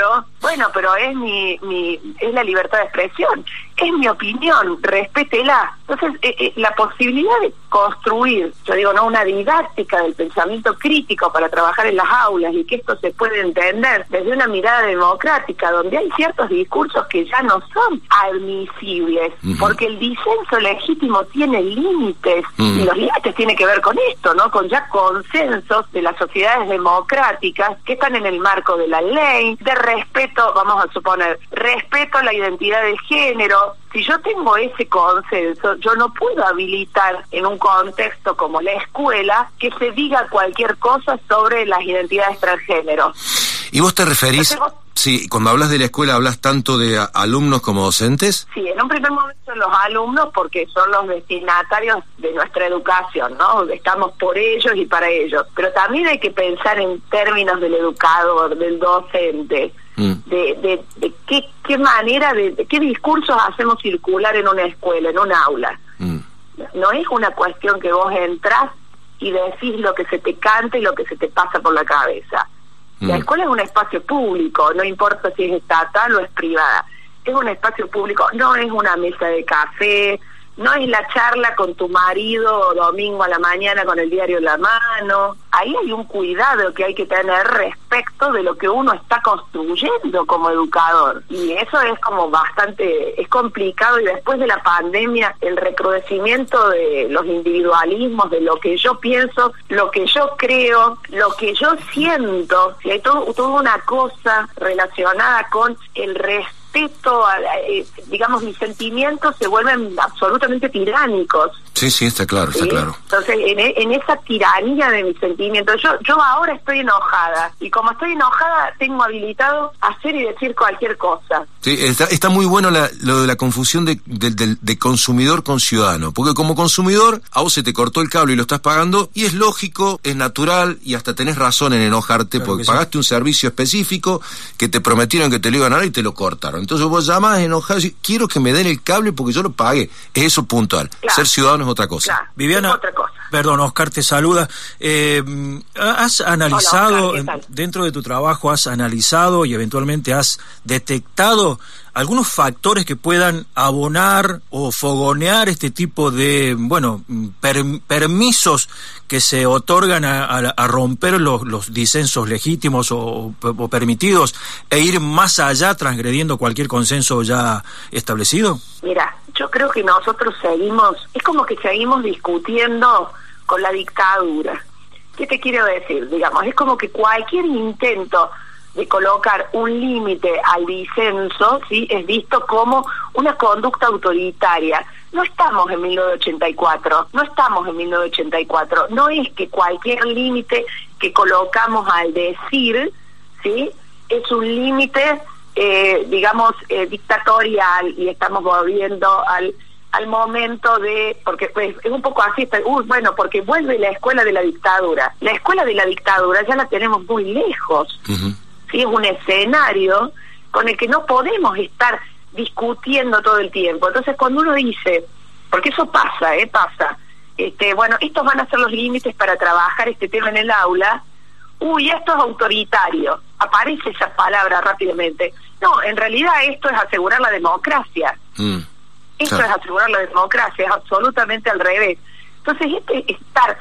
Bueno, pero es mi, mi es la libertad de expresión, es mi opinión, respétela. Entonces, eh, eh, la posibilidad de construir, yo digo, no una didáctica del pensamiento crítico para trabajar en las aulas y que esto se puede entender desde una mirada democrática, donde hay ciertos discursos que ya no son admisibles, uh-huh. porque el disenso legítimo tiene límites, uh-huh. y los límites tienen que ver con esto, ¿no? Con ya consensos de las sociedades democráticas que están en el marco de la ley, de respeto, vamos a suponer, respeto a la identidad de género. Si yo tengo ese consenso, yo no puedo habilitar en un contexto como la escuela que se diga cualquier cosa sobre las identidades transgénero. ¿Y vos te referís, vos... sí, cuando hablas de la escuela, hablas tanto de a- alumnos como docentes? Sí, en un primer momento los alumnos, porque son los destinatarios de nuestra educación, ¿no? Estamos por ellos y para ellos. Pero también hay que pensar en términos del educador, del docente, mm. de, de, de qué, qué manera, de, de qué discursos hacemos circular en una escuela, en un aula. Mm. No es una cuestión que vos entrás y decís lo que se te canta y lo que se te pasa por la cabeza. La escuela es un espacio público, no importa si es estatal o es privada. Es un espacio público, no es una mesa de café, no es la charla con tu marido domingo a la mañana con el diario en la mano. Ahí hay un cuidado que hay que tener respecto de lo que uno está construyendo como educador. Y eso es como bastante, es complicado, y después de la pandemia, el recrudecimiento de los individualismos, de lo que yo pienso, lo que yo creo, lo que yo siento, y hay todo, toda una cosa relacionada con el respeto. Respeto a, eh, digamos, mis sentimientos se vuelven absolutamente tiránicos. Sí, sí, está claro, está ¿sí? claro. Entonces, en, en esa tiranía de mis sentimientos, yo yo ahora estoy enojada, y como estoy enojada, tengo habilitado hacer y decir cualquier cosa. Sí, está, está muy bueno la, lo de la confusión de, de, de, de consumidor con ciudadano, porque como consumidor, a vos se te cortó el cable y lo estás pagando, y es lógico, es natural, y hasta tenés razón en enojarte, claro, porque pagaste sí. un servicio específico que te prometieron que te lo iban a dar y te lo cortaron. Entonces vos llamás enojado y decís, quiero que me den el cable porque yo lo pagué. Es eso puntual. Claro. Ser ciudadano es otra cosa. Claro. Viviana, es otra cosa. Perdón, Oscar te saluda. Eh, ¿Has analizado, Hola, Oscar, dentro de tu trabajo, has analizado y eventualmente has detectado algunos factores que puedan abonar o fogonear este tipo de, bueno, per, permisos que se otorgan a, a, a romper los, los disensos legítimos o, o permitidos e ir más allá transgrediendo cualquier consenso ya establecido? Mira, yo creo que nosotros seguimos, es como que seguimos discutiendo con la dictadura. ¿Qué te quiero decir? Digamos, es como que cualquier intento de colocar un límite al disenso, ¿sí?, es visto como una conducta autoritaria. No estamos en mil novecientos ochenta y cuatro, no estamos en mil novecientos ochenta y cuatro, no es que cualquier límite que colocamos al decir, ¿sí?, es un límite, eh, digamos, eh, dictatorial, y estamos volviendo al al momento de, porque pues, es un poco así, uy, bueno, porque vuelve la escuela de la dictadura. La escuela de la dictadura ya la tenemos muy lejos. Uh-huh. Sí, es un escenario con el que no podemos estar discutiendo todo el tiempo. Entonces, cuando uno dice, porque eso pasa, eh, pasa, este, bueno, estos van a ser los límites para trabajar este tema en el aula, uy, esto es autoritario, aparece esa palabra rápidamente. No, en realidad esto es asegurar la democracia. Mm. Esto claro. es asegurar la democracia, es absolutamente al revés. Entonces, este estar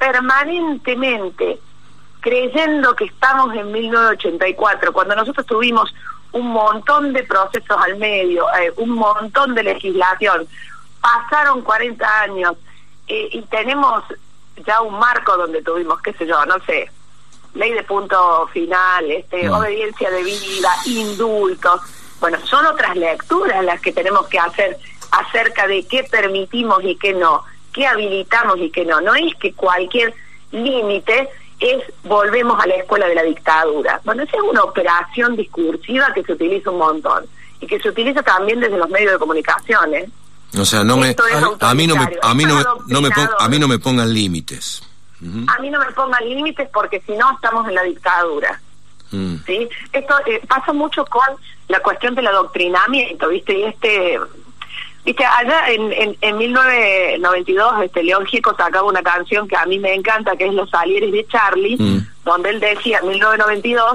permanentemente creyendo que estamos en mil novecientos ochenta y cuatro, cuando nosotros tuvimos un montón de procesos al medio, eh, un montón de legislación, pasaron cuarenta años, eh, y tenemos ya un marco donde tuvimos, qué sé yo, no sé, ley de punto final, este, no. obediencia debida, indultos. Bueno, son otras lecturas las que tenemos que hacer acerca de qué permitimos y qué no, qué habilitamos y qué no. No es que cualquier límite es volvemos a la escuela de la dictadura. Bueno, esa es una operación discursiva que se utiliza un montón y que se utiliza también desde los medios de comunicación, ¿eh? O sea, no me a, a mí no me a mí no me, no me pon, a mí no me pongan límites. Uh-huh. A mí no me pongan límites porque si no estamos en la dictadura. Mm. ¿Sí? Esto eh, pasa mucho con la cuestión del adoctrinamiento, ¿viste? Y este Viste, allá en, en, en mil novecientos noventa y dos, este, León Gieco sacaba una canción que a mí me encanta, que es Los Salieres de Charlie, mm. donde él decía, en mil novecientos noventa y dos,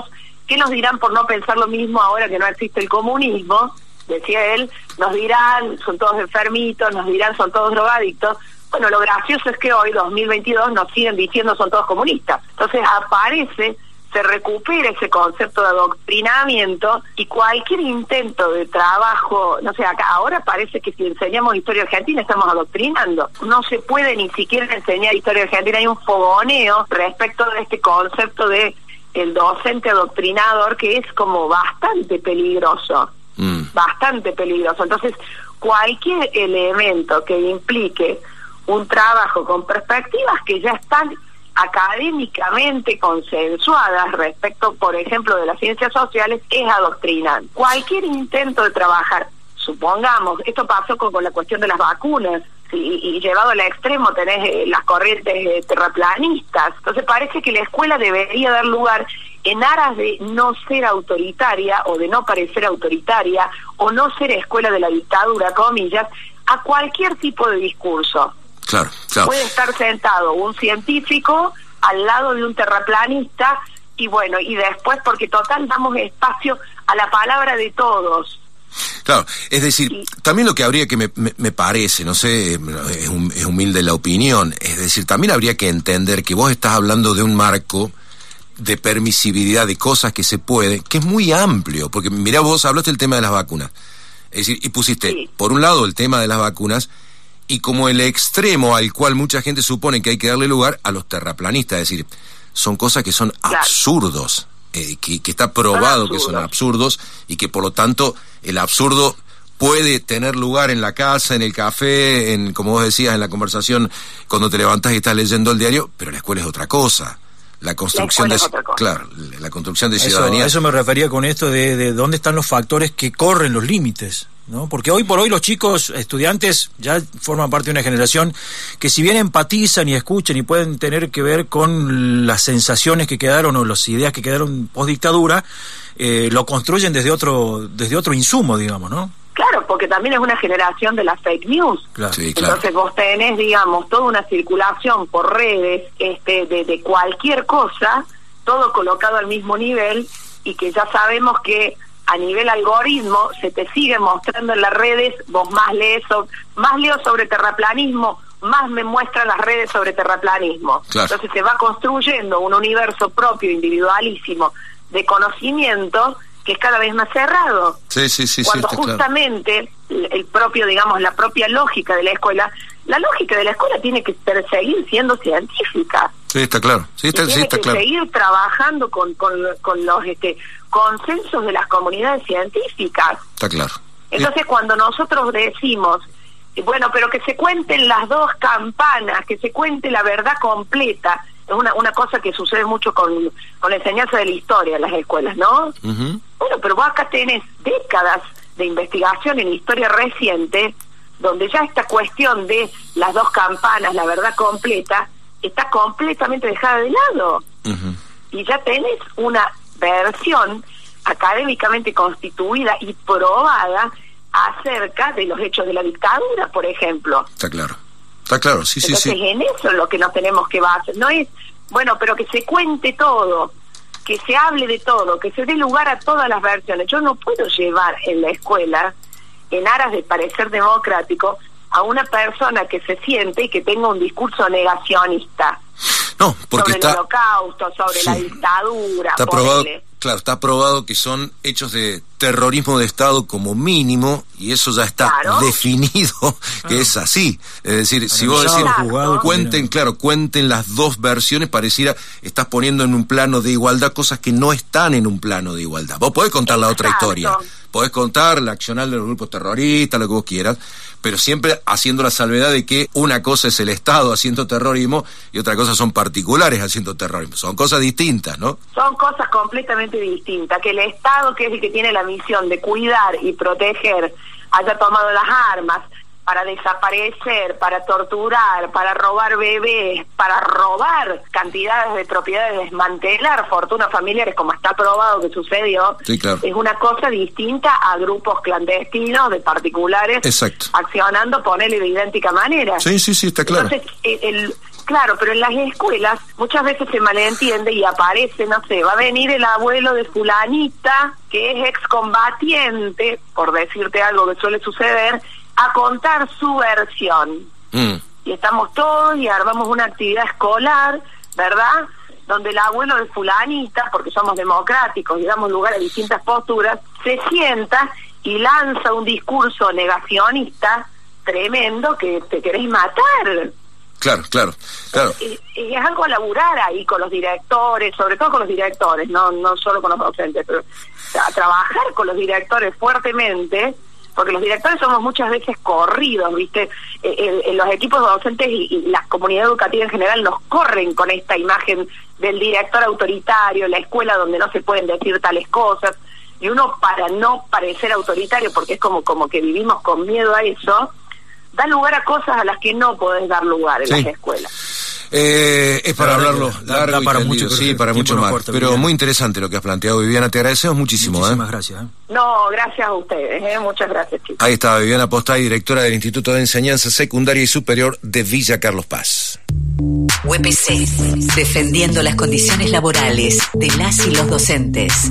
¿qué nos dirán por no pensar lo mismo ahora que no existe el comunismo? Decía él, nos dirán, son todos enfermitos, nos dirán, son todos drogadictos. Bueno, lo gracioso es que hoy, dos mil veintidós, nos siguen diciendo son todos comunistas. Entonces aparece, se recupera ese concepto de adoctrinamiento y cualquier intento de trabajo, no sé, acá ahora parece que si enseñamos historia argentina estamos adoctrinando. No se puede ni siquiera enseñar historia argentina, hay un fogoneo respecto de este concepto de el docente adoctrinador que es como bastante peligroso. Mm. Bastante peligroso. Entonces, cualquier elemento que implique un trabajo con perspectivas que ya están académicamente consensuadas respecto, por ejemplo, de las ciencias sociales, es adoctrinante. Cualquier intento de trabajar, supongamos, esto pasó con, con la cuestión de las vacunas, y, y llevado al extremo tenés eh, las corrientes eh, terraplanistas. Entonces parece que la escuela debería dar lugar, en aras de no ser autoritaria o de no parecer autoritaria o no ser escuela de la dictadura, comillas, a cualquier tipo de discurso. Claro, claro. Puede estar sentado un científico al lado de un terraplanista y bueno, y después, porque total damos espacio a la palabra de todos. Claro, es decir, sí. También lo que habría que me, me, me parece, no sé, es, un, es humilde la opinión, es decir, también habría que entender que vos estás hablando de un marco de permisibilidad de cosas que se pueden, que es muy amplio, porque mirá, vos hablaste del tema de las vacunas, es decir, y pusiste, sí. Por un lado, el tema de las vacunas, y como el extremo al cual mucha gente supone que hay que darle lugar a los terraplanistas, es decir, son cosas que son claro. absurdos, eh, que, que está probado son que son absurdos, y que por lo tanto el absurdo puede tener lugar en la casa, en el café, en, como vos decías, en la conversación, cuando te levantás y estás leyendo el diario, pero la escuela es otra cosa. La construcción la de claro, la construcción de ciudadanía. Eso, eso me refería con esto de, de dónde están los factores que corren los límites, ¿no? Porque hoy por hoy los chicos estudiantes ya forman parte de una generación que si bien empatizan y escuchan y pueden tener que ver con las sensaciones que quedaron o las ideas que quedaron post dictadura, eh, lo construyen desde otro desde otro insumo, digamos, ¿no? Claro, porque también es una generación de las fake news. Claro. Sí, claro. Entonces vos tenés, digamos, toda una circulación por redes este, de, de cualquier cosa, todo colocado al mismo nivel, y que ya sabemos que a nivel algoritmo se te sigue mostrando en las redes, vos más lees, so, más leo sobre terraplanismo, más me muestran las redes sobre terraplanismo. Claro. Entonces se va construyendo un universo propio, individualísimo, de conocimiento, que es cada vez más cerrado. Sí, sí, sí. Cuando sí, justamente claro. el propio, digamos, la propia lógica de la escuela, la lógica de la escuela tiene que seguir siendo científica. Sí, está claro. Sí, está, tiene sí, está que claro. seguir trabajando con, con, con los este, consensos de las comunidades científicas. Está claro. Entonces, sí. Cuando nosotros decimos, bueno, pero que se cuenten las dos campanas, que se cuente la verdad completa, es una una cosa que sucede mucho con, con la enseñanza de la historia en las escuelas, ¿no? Uh-huh. Bueno, pero vos acá tenés décadas de investigación en historia reciente, donde ya esta cuestión de las dos campanas, la verdad completa, está completamente dejada de lado. Uh-huh. Y ya tenés una versión académicamente constituida y probada acerca de los hechos de la dictadura, por ejemplo. Está claro. Está claro, sí, Entonces, sí, sí. en eso es lo que nos tenemos que basar. No es, bueno, pero que se cuente todo, que se hable de todo, que se dé lugar a todas las versiones. Yo no puedo llevar en la escuela, en aras de parecer democrático, a una persona que se siente y que tenga un discurso negacionista. No, porque sobre está... el holocausto, sobre sí. la dictadura. Está probado, claro, está probado que son hechos de terrorismo de Estado como mínimo, y eso ya está claro. definido que ah. es así. Es decir, si vos decís, jugado, cuenten, claro, cuenten las dos versiones, pareciera estás poniendo en un plano de igualdad cosas que no están en un plano de igualdad. Vos podés contar la otra historia, podés contar la accional de los grupos terroristas, lo que vos quieras, pero siempre haciendo la salvedad de que una cosa es el Estado haciendo terrorismo y otra cosa son particulares haciendo terrorismo. Son cosas distintas, ¿no? Son cosas completamente distintas. Que el Estado, que es el que tiene la misión de cuidar y proteger, haya tomado las armas para desaparecer, para torturar, para robar bebés, para robar cantidades de propiedades, desmantelar fortunas familiares, como está probado que sucedió, sí, claro. es una cosa distinta a grupos clandestinos de particulares. Exacto. Accionando, ponele de idéntica manera. Sí, sí, sí, está claro. Entonces, el, Claro, pero en las escuelas muchas veces se malentiende y aparece, no sé, va a venir el abuelo de fulanita, que es excombatiente, por decirte algo que suele suceder, a contar su versión. Mm. Y estamos todos y armamos una actividad escolar, ¿verdad?, donde el abuelo de fulanita, porque somos democráticos y damos lugar a distintas posturas, se sienta y lanza un discurso negacionista tremendo que te querés matar. Claro, claro, claro. Y, y es algo a laburar ahí con los directores, sobre todo con los directores, no no solo con los docentes, pero a trabajar con los directores fuertemente, porque los directores somos muchas veces corridos, ¿viste? En, en los equipos docentes y, y la comunidad educativa en general nos corren con esta imagen del director autoritario, la escuela donde no se pueden decir tales cosas, y uno, para no parecer autoritario, porque es como, como que vivimos con miedo a eso, da lugar a cosas a las que no podés dar lugar en sí. las escuelas. Eh, es para hablarlo da, largo da para y mucho, sí, para mucho más. Corta, pero Viviana, muy interesante lo que has planteado, Viviana. Te agradecemos muchísimo. Muchísimas ¿eh? gracias. ¿eh? No, gracias a ustedes. ¿eh? Muchas gracias, chicos. Ahí está Viviana Postay, directora del Instituto de Enseñanza Secundaria y Superior de Villa Carlos Paz. U E P C, defendiendo las condiciones laborales de las y los docentes.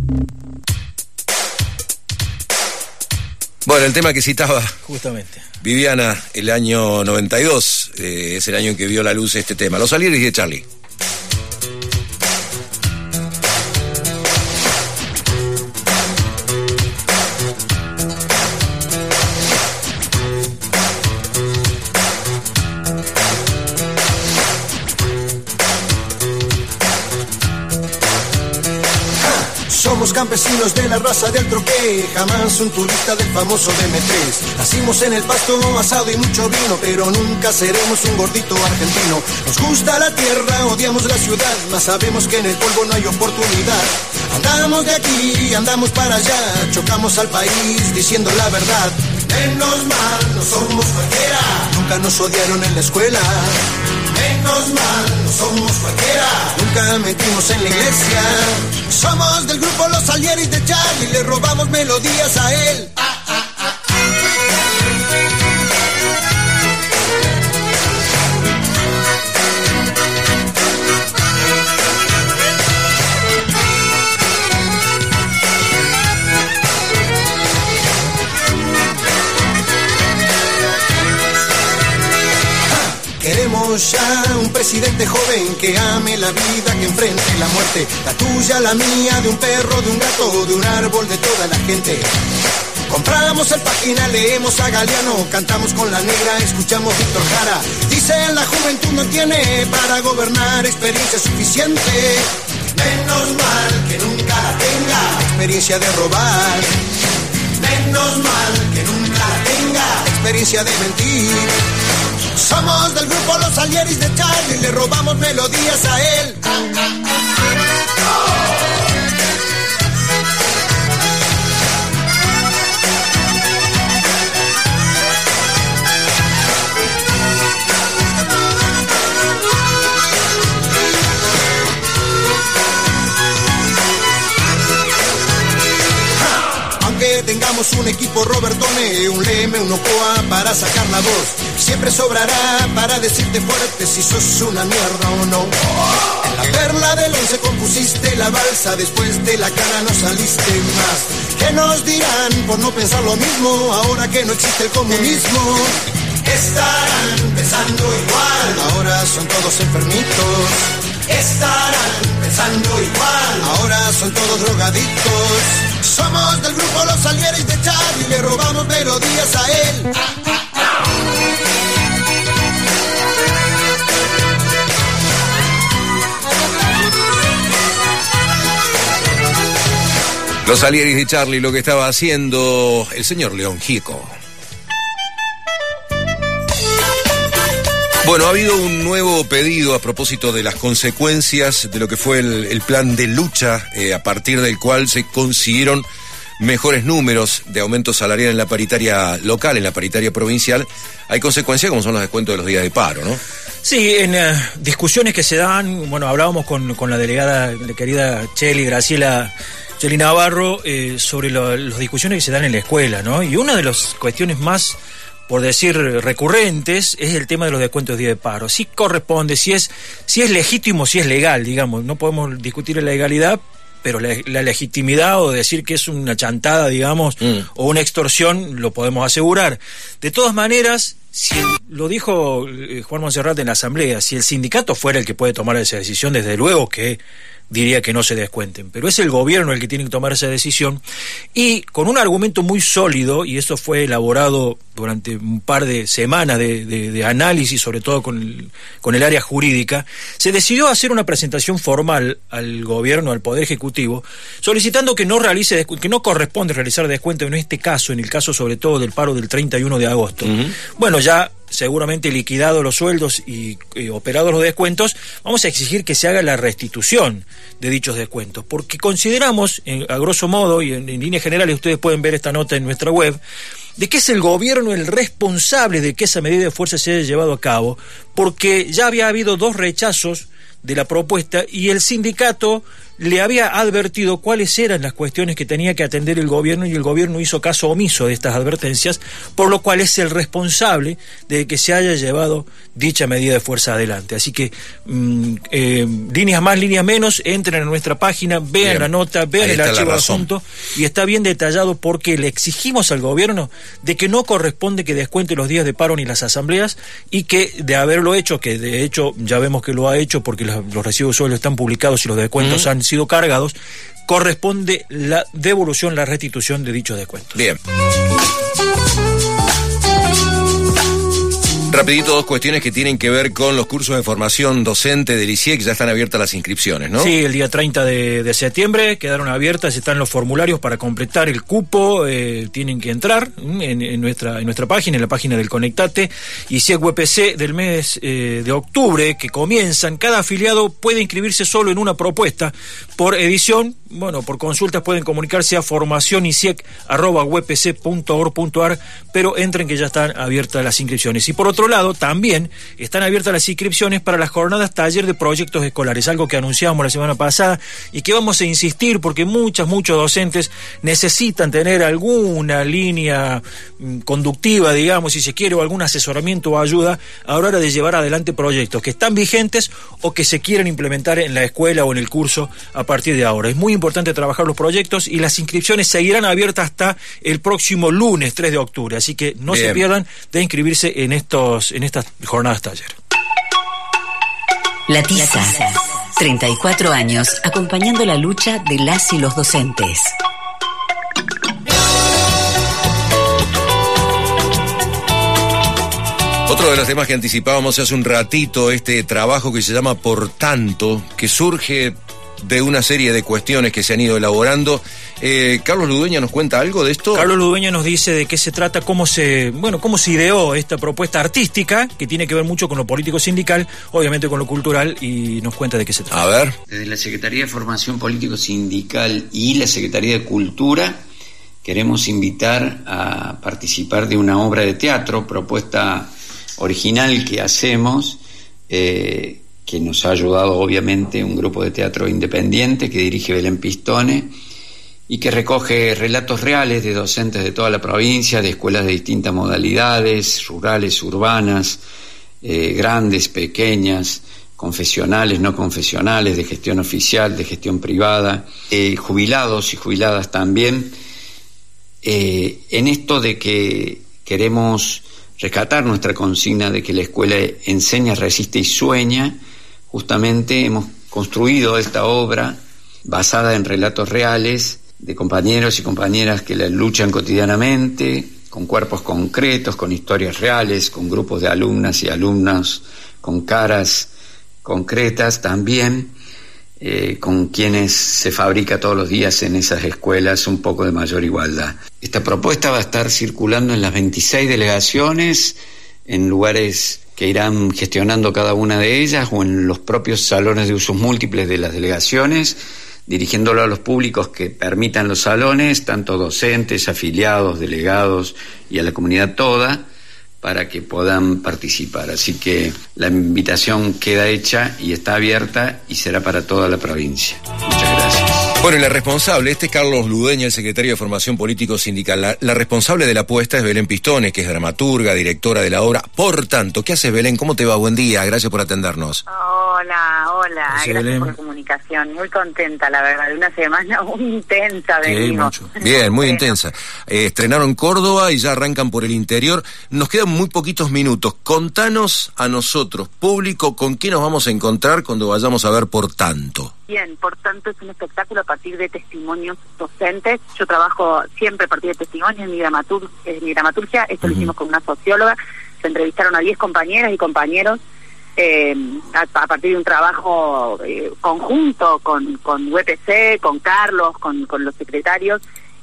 Bueno, el tema que citaba justamente Viviana, el año noventa y dos, eh, es el año en que vio la luz este tema. Los Salieris de Charlie. Somos campesinos de la raza del troqué, jamás un turista del famoso D M tres. Nacimos en el pasto, asado y mucho vino, pero nunca seremos un gordito argentino. Nos gusta la tierra, odiamos la ciudad, mas sabemos que en el polvo no hay oportunidad. Andamos de aquí, andamos para allá, chocamos al país diciendo la verdad. Menos mal, no somos cualquiera, nunca nos odiaron en la escuela. Menos mal, no somos cualquiera, nunca mentimos en la iglesia. Somos del grupo Los Salieris de Charlie, le robamos melodías a él. Ah, ah, ah. Queremos ya un presidente joven que ame la vida, que enfrente la muerte, la tuya, la mía, de un perro, de un gato, de un árbol, de toda la gente. Compramos el Página, leemos a Galeano, cantamos con la negra, escuchamos Víctor Jara. Dicen la juventud no tiene para gobernar experiencia suficiente. Menos mal que nunca la tenga, experiencia de robar. Menos mal que nunca la tenga, experiencia de mentir. Somos del grupo Los Salieris de Charlie, le robamos melodías a él. Ah, ah, ah, ah. Aunque tengamos un equipo Robertone, un Leme, un Ocoa para sacar la voz, siempre sobrará para decirte fuerte si sos una mierda o no. En la perla del once compusiste la balsa, después de la cara no saliste más. ¿Qué nos dirán por no pensar lo mismo ahora que no existe el comunismo? Estarán pensando igual, ahora son todos enfermitos. Estarán pensando igual, ahora son todos drogadictos. Somos del grupo Los Salieris de Charlie, le robamos melodías a él. Ah, ah, ah. Los Salieris de Charlie, lo que estaba haciendo el señor León Gieco. Bueno, ha habido un nuevo pedido a propósito de las consecuencias de lo que fue el, el plan de lucha, eh, a partir del cual se consiguieron mejores números de aumento salarial en la paritaria local, en la paritaria provincial. Hay consecuencias como son los descuentos de los días de paro, ¿no? Sí, en uh, discusiones que se dan, bueno, hablábamos con, con la delegada, la querida Cheli, Graciela Cheli Navarro, eh, sobre las discusiones que se dan en la escuela, ¿no? Y una de las cuestiones más por decir recurrentes, es el tema de los descuentos de día de paro. Si corresponde, si es, si es legítimo, si es legal, digamos, no podemos discutir la legalidad, pero la, la legitimidad o decir que es una chantada, digamos, mm. o una extorsión, lo podemos asegurar. De todas maneras, si lo dijo Juan Monserrat en la asamblea, si el sindicato fuera el que puede tomar esa decisión, desde luego que diría que no se descuenten, pero es el gobierno el que tiene que tomar esa decisión, y con un argumento muy sólido, y eso fue elaborado durante un par de semanas de, de, de análisis, sobre todo con el, con el área jurídica, se decidió hacer una presentación formal al gobierno, al Poder Ejecutivo, solicitando que no realice, que no corresponde realizar descuento en este caso, en el caso sobre todo del paro del treinta y uno de agosto. Uh-huh. Bueno, ya seguramente liquidados los sueldos y, y operados los descuentos, vamos a exigir que se haga la restitución de dichos descuentos, porque consideramos, en, a grosso modo, y en, en líneas generales ustedes pueden ver esta nota en nuestra web, de que es el gobierno el responsable de que esa medida de fuerza se haya llevado a cabo, porque ya había habido dos rechazos de la propuesta y el sindicato le había advertido cuáles eran las cuestiones que tenía que atender el gobierno, y el gobierno hizo caso omiso de estas advertencias, por lo cual es el responsable de que se haya llevado dicha medida de fuerza adelante. Así que mmm, eh, líneas más, líneas menos, entren a nuestra página, vean bien. La nota, vean el archivo de asunto, y está bien detallado porque le exigimos al gobierno de que no corresponde que descuente los días de paro ni las asambleas, y que de haberlo hecho, que de hecho ya vemos que lo ha hecho porque los, los recibos de sueldo están publicados y los descuentos mm. han sido cargados, corresponde la devolución, la restitución de dichos descuentos. Bien. Rapidito, dos cuestiones que tienen que ver con los cursos de formación docente del I C I E C. Ya están abiertas las inscripciones, ¿no? Sí, el día treinta de, de septiembre quedaron abiertas, están los formularios para completar el cupo, eh, tienen que entrar en, en, nuestra, en nuestra página, en la página del Conectate, I C I E C U P C del mes eh, de octubre, que comienzan. Cada afiliado puede inscribirse solo en una propuesta por edición. Bueno, por consultas pueden comunicarse a formación i c i e c arroba u p c punto org punto a r, pero entren que ya están abiertas las inscripciones. Y por otro lado, también están abiertas las inscripciones para las jornadas taller de proyectos escolares, algo que anunciamos la semana pasada y que vamos a insistir porque muchas, muchos docentes necesitan tener alguna línea mmm, conductiva, digamos, si se quiere, o algún asesoramiento o ayuda a la hora de llevar adelante proyectos que están vigentes o que se quieren implementar en la escuela o en el curso a partir de ahora. Es muy importante trabajar los proyectos y las inscripciones seguirán abiertas hasta el próximo lunes tres de octubre, así que no Bien. se pierdan de inscribirse en estos en estas jornadas taller. La Tiza, treinta y cuatro años acompañando la lucha de las y los docentes. Otro de los temas que anticipábamos hace un ratito, este trabajo que se llama Por Tanto, que surge de una serie de cuestiones que se han ido elaborando. Eh, Carlos Ludueña nos cuenta algo de esto. Carlos Ludueña nos dice de qué se trata, cómo se, bueno, cómo se ideó esta propuesta artística, que tiene que ver mucho con lo político sindical, obviamente con lo cultural, y nos cuenta de qué se trata. A ver. Desde la Secretaría de Formación Político Sindical y la Secretaría de Cultura queremos invitar a participar de una obra de teatro, propuesta original que hacemos, eh, que nos ha ayudado obviamente un grupo de teatro independiente que dirige Belén Pistone y que recoge relatos reales de docentes de toda la provincia, de escuelas de distintas modalidades, rurales, urbanas, eh, grandes, pequeñas, confesionales, no confesionales, de gestión oficial, de gestión privada, eh, jubilados y jubiladas también, eh, en esto de que queremos rescatar nuestra consigna de que la escuela enseña, resiste y sueña. Justamente hemos construido esta obra basada en relatos reales de compañeros y compañeras que la luchan cotidianamente, con cuerpos concretos, con historias reales, con grupos de alumnas y alumnos con caras concretas también, eh, con quienes se fabrica todos los días en esas escuelas un poco de mayor igualdad. Esta propuesta va a estar circulando en las veintiséis delegaciones, en lugares que irán gestionando cada una de ellas o en los propios salones de usos múltiples de las delegaciones, dirigiéndolo a los públicos que permitan los salones, tanto docentes, afiliados, delegados y a la comunidad toda, para que puedan participar. Así que la invitación queda hecha y está abierta y será para toda la provincia. Muchas gracias. Bueno, y la responsable, este es Carlos Ludeña, el secretario de Formación Político Sindical. La, la responsable de la apuesta es Belén Pistones, que es dramaturga, directora de la obra. Por tanto, ¿qué haces, Belén? ¿Cómo te va? Buen día, gracias por atendernos. Hola, hola, Gracias, gracias Belén. por la comunicación. Muy contenta, la verdad, de una semana muy intensa venimos. Bien, muy intensa. Eh, estrenaron Córdoba y ya arrancan por el interior. Nos quedan muy poquitos minutos. Contanos a nosotros, público, con qué nos vamos a encontrar cuando vayamos a ver Por Tanto. Bien, por tanto es un espectáculo a partir de testimonios docentes. Yo trabajo siempre a partir de testimonios en mi, dramatur en mi dramaturgia. Esto uh-huh. lo hicimos con una socióloga. Se entrevistaron a diez compañeras y compañeros eh, a, a partir de un trabajo eh, conjunto con, con U P C, con Carlos, con, con los secretarios.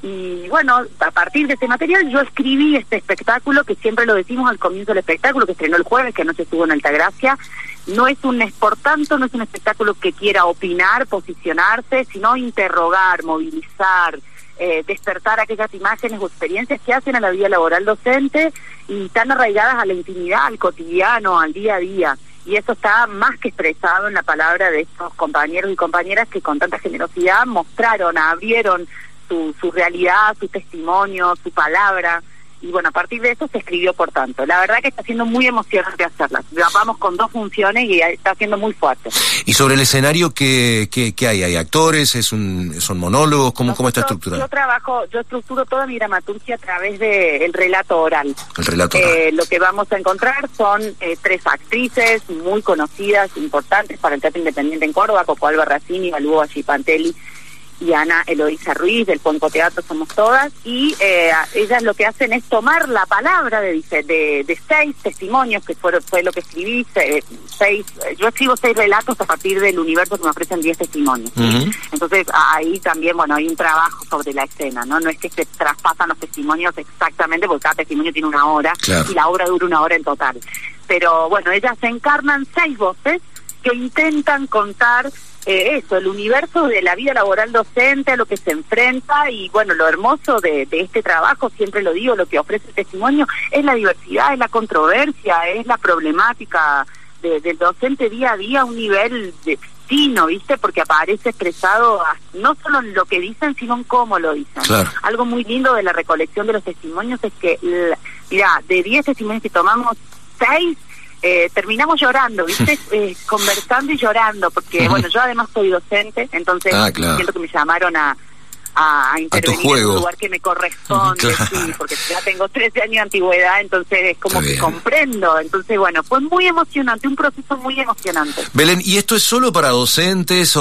Y bueno, a partir de ese material yo escribí este espectáculo, que siempre lo decimos al comienzo del espectáculo, que estrenó el jueves, que anoche estuvo en Altagracia. No es un, por tanto, no es un espectáculo que quiera opinar, posicionarse, sino interrogar, movilizar, eh, despertar aquellas imágenes o experiencias que hacen a la vida laboral docente y están arraigadas a la intimidad, al cotidiano, al día a día. Y eso está más que expresado en la palabra de estos compañeros y compañeras que con tanta generosidad mostraron, abrieron su, su realidad, su testimonio, su palabra. Y bueno, a partir de eso se escribió Por Tanto. La verdad que está siendo muy emocionante hacerla. Vamos con dos funciones y está siendo muy fuerte. ¿Y sobre el escenario qué, qué, qué hay? ¿Hay actores? ¿Es un, ¿Son monólogos? ¿Cómo, Nosotros, ¿Cómo está estructurado? Yo trabajo, yo estructuro toda mi dramaturgia a través del relato oral. El relato oral. Eh, lo que vamos a encontrar son eh, tres actrices muy conocidas, importantes para el teatro independiente en Córdoba: Coco Alba Racini, Balú Achipantelli y Ana Eloísa Ruiz, del Cuenco Teatro Somos Todas, y eh, ellas lo que hacen es tomar la palabra de, de, de seis testimonios, que fue, fue lo que escribí, seis, seis, yo escribo seis relatos a partir del universo que me ofrecen diez testimonios. Uh-huh. Entonces ahí también, bueno, hay un trabajo sobre la escena, ¿no? No es que se traspasan los testimonios exactamente, porque cada testimonio tiene una hora, claro, y la obra dura una hora en total. Pero bueno, ellas encarnan seis voces que intentan contar Eh, eso, el universo de la vida laboral docente, a lo que se enfrenta. Y bueno, lo hermoso de, de este trabajo, siempre lo digo, lo que ofrece el testimonio es la diversidad, es la controversia, es la problemática de, del docente día a día a un nivel de, fino, ¿viste? Porque aparece expresado a, no solo en lo que dicen, sino en cómo lo dicen. Claro. Algo muy lindo de la recolección de los testimonios es que, la, mira, de diez testimonios que tomamos, seis Eh, terminamos llorando, ¿viste? Eh, conversando y llorando, porque, bueno, yo además soy docente, entonces ah, claro, siento que me llamaron a, a, a intervenir a en un lugar que me corresponde, claro, sí, porque ya tengo trece años de antigüedad, entonces es como que comprendo. Entonces, bueno, fue muy emocionante, un proceso muy emocionante. Belén, ¿y esto es solo para docentes o,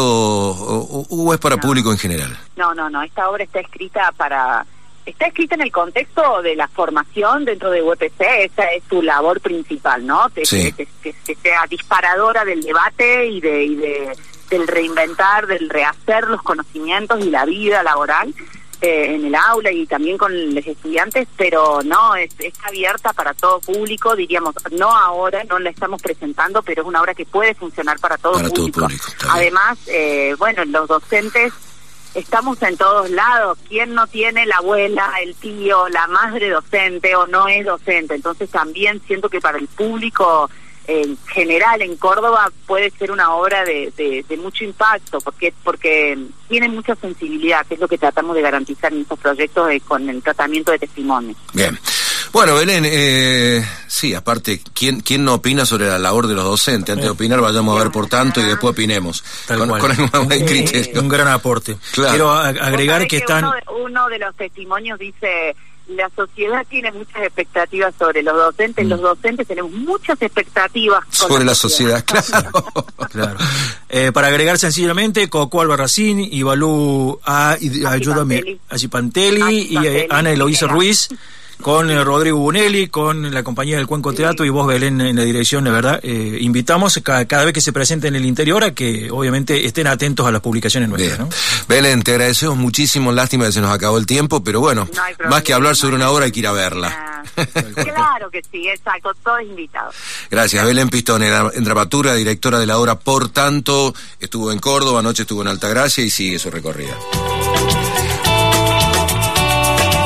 o, o es para no. público en general? No, no, no, esta obra está escrita para... Está escrita en el contexto de la formación dentro de U P C, esa es su labor principal, ¿no? Que, sí. que, que, que sea disparadora del debate y de, y de del reinventar, del rehacer los conocimientos y la vida laboral eh, en el aula y también con los estudiantes, pero no, es, es abierta para todo público, diríamos, no ahora, no la estamos presentando, pero es una obra que puede funcionar para todo para público. Todo público Además, eh, bueno, los docentes estamos en todos lados. ¿Quién no tiene la abuela, el tío, la madre docente o no es docente? Entonces también siento que para el público eh, en general en Córdoba puede ser una obra de, de, de mucho impacto, porque porque tiene mucha sensibilidad, que es lo que tratamos de garantizar en estos proyectos de, con el tratamiento de testimonios. Bien. Bueno, Belén, eh, sí, aparte, ¿quién, ¿quién no opina sobre la labor de los docentes? Antes de opinar, vayamos a ver Por Tanto y después opinemos. Tal con, cual. con el buen criterio. Un gran aporte. Claro. Quiero agregar que, que están... Uno de, uno de los testimonios dice... La sociedad tiene muchas expectativas sobre los docentes, mm. los docentes tenemos muchas expectativas sobre la, la sociedad, sociedad. Claro. claro. Eh, para agregar sencillamente, Coco Alba Racini, Ibalú, a, y, ayúdame, Achipantelli y eh, Ana Eloísa Ruiz, con eh, Rodrigo Bunelli, con la compañía del Cuenco Teatro, sí, y vos, Belén, en la dirección, de verdad. Eh, invitamos ca cada vez que se presente en el interior a que obviamente estén atentos a las publicaciones nuestras, ¿no? Belén, te agradecemos muchísimo, lástima que se nos acabó el tiempo, pero bueno, no más que hablar sobre una obra hay que ir a verla. Claro que sí, exacto, todos invitados. Gracias, Belén Pistones, en dramaturga, directora de la obra Por Tanto, estuvo en Córdoba, anoche estuvo en Altagracia y sigue su recorrida.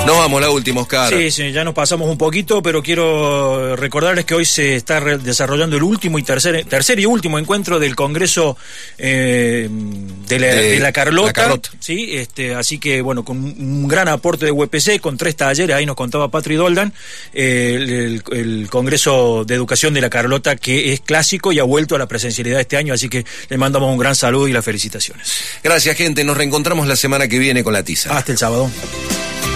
Nos vamos, la última, Oscar. Sí, sí, ya nos pasamos un poquito, pero quiero recordarles que hoy se está re- desarrollando el último y tercer, tercer y último encuentro del Congreso eh, de, la, de, de la Carlota. La Carlota. Sí, este, así que bueno, con un gran aporte de U P C, con tres talleres, ahí nos contaba Patri Doldan, eh, el, el, el Congreso de Educación de la Carlota, que es clásico y ha vuelto a la presencialidad este año, así que le mandamos un gran saludo y las felicitaciones. Gracias, gente. Nos reencontramos la semana que viene con La Tiza. Hasta el sábado.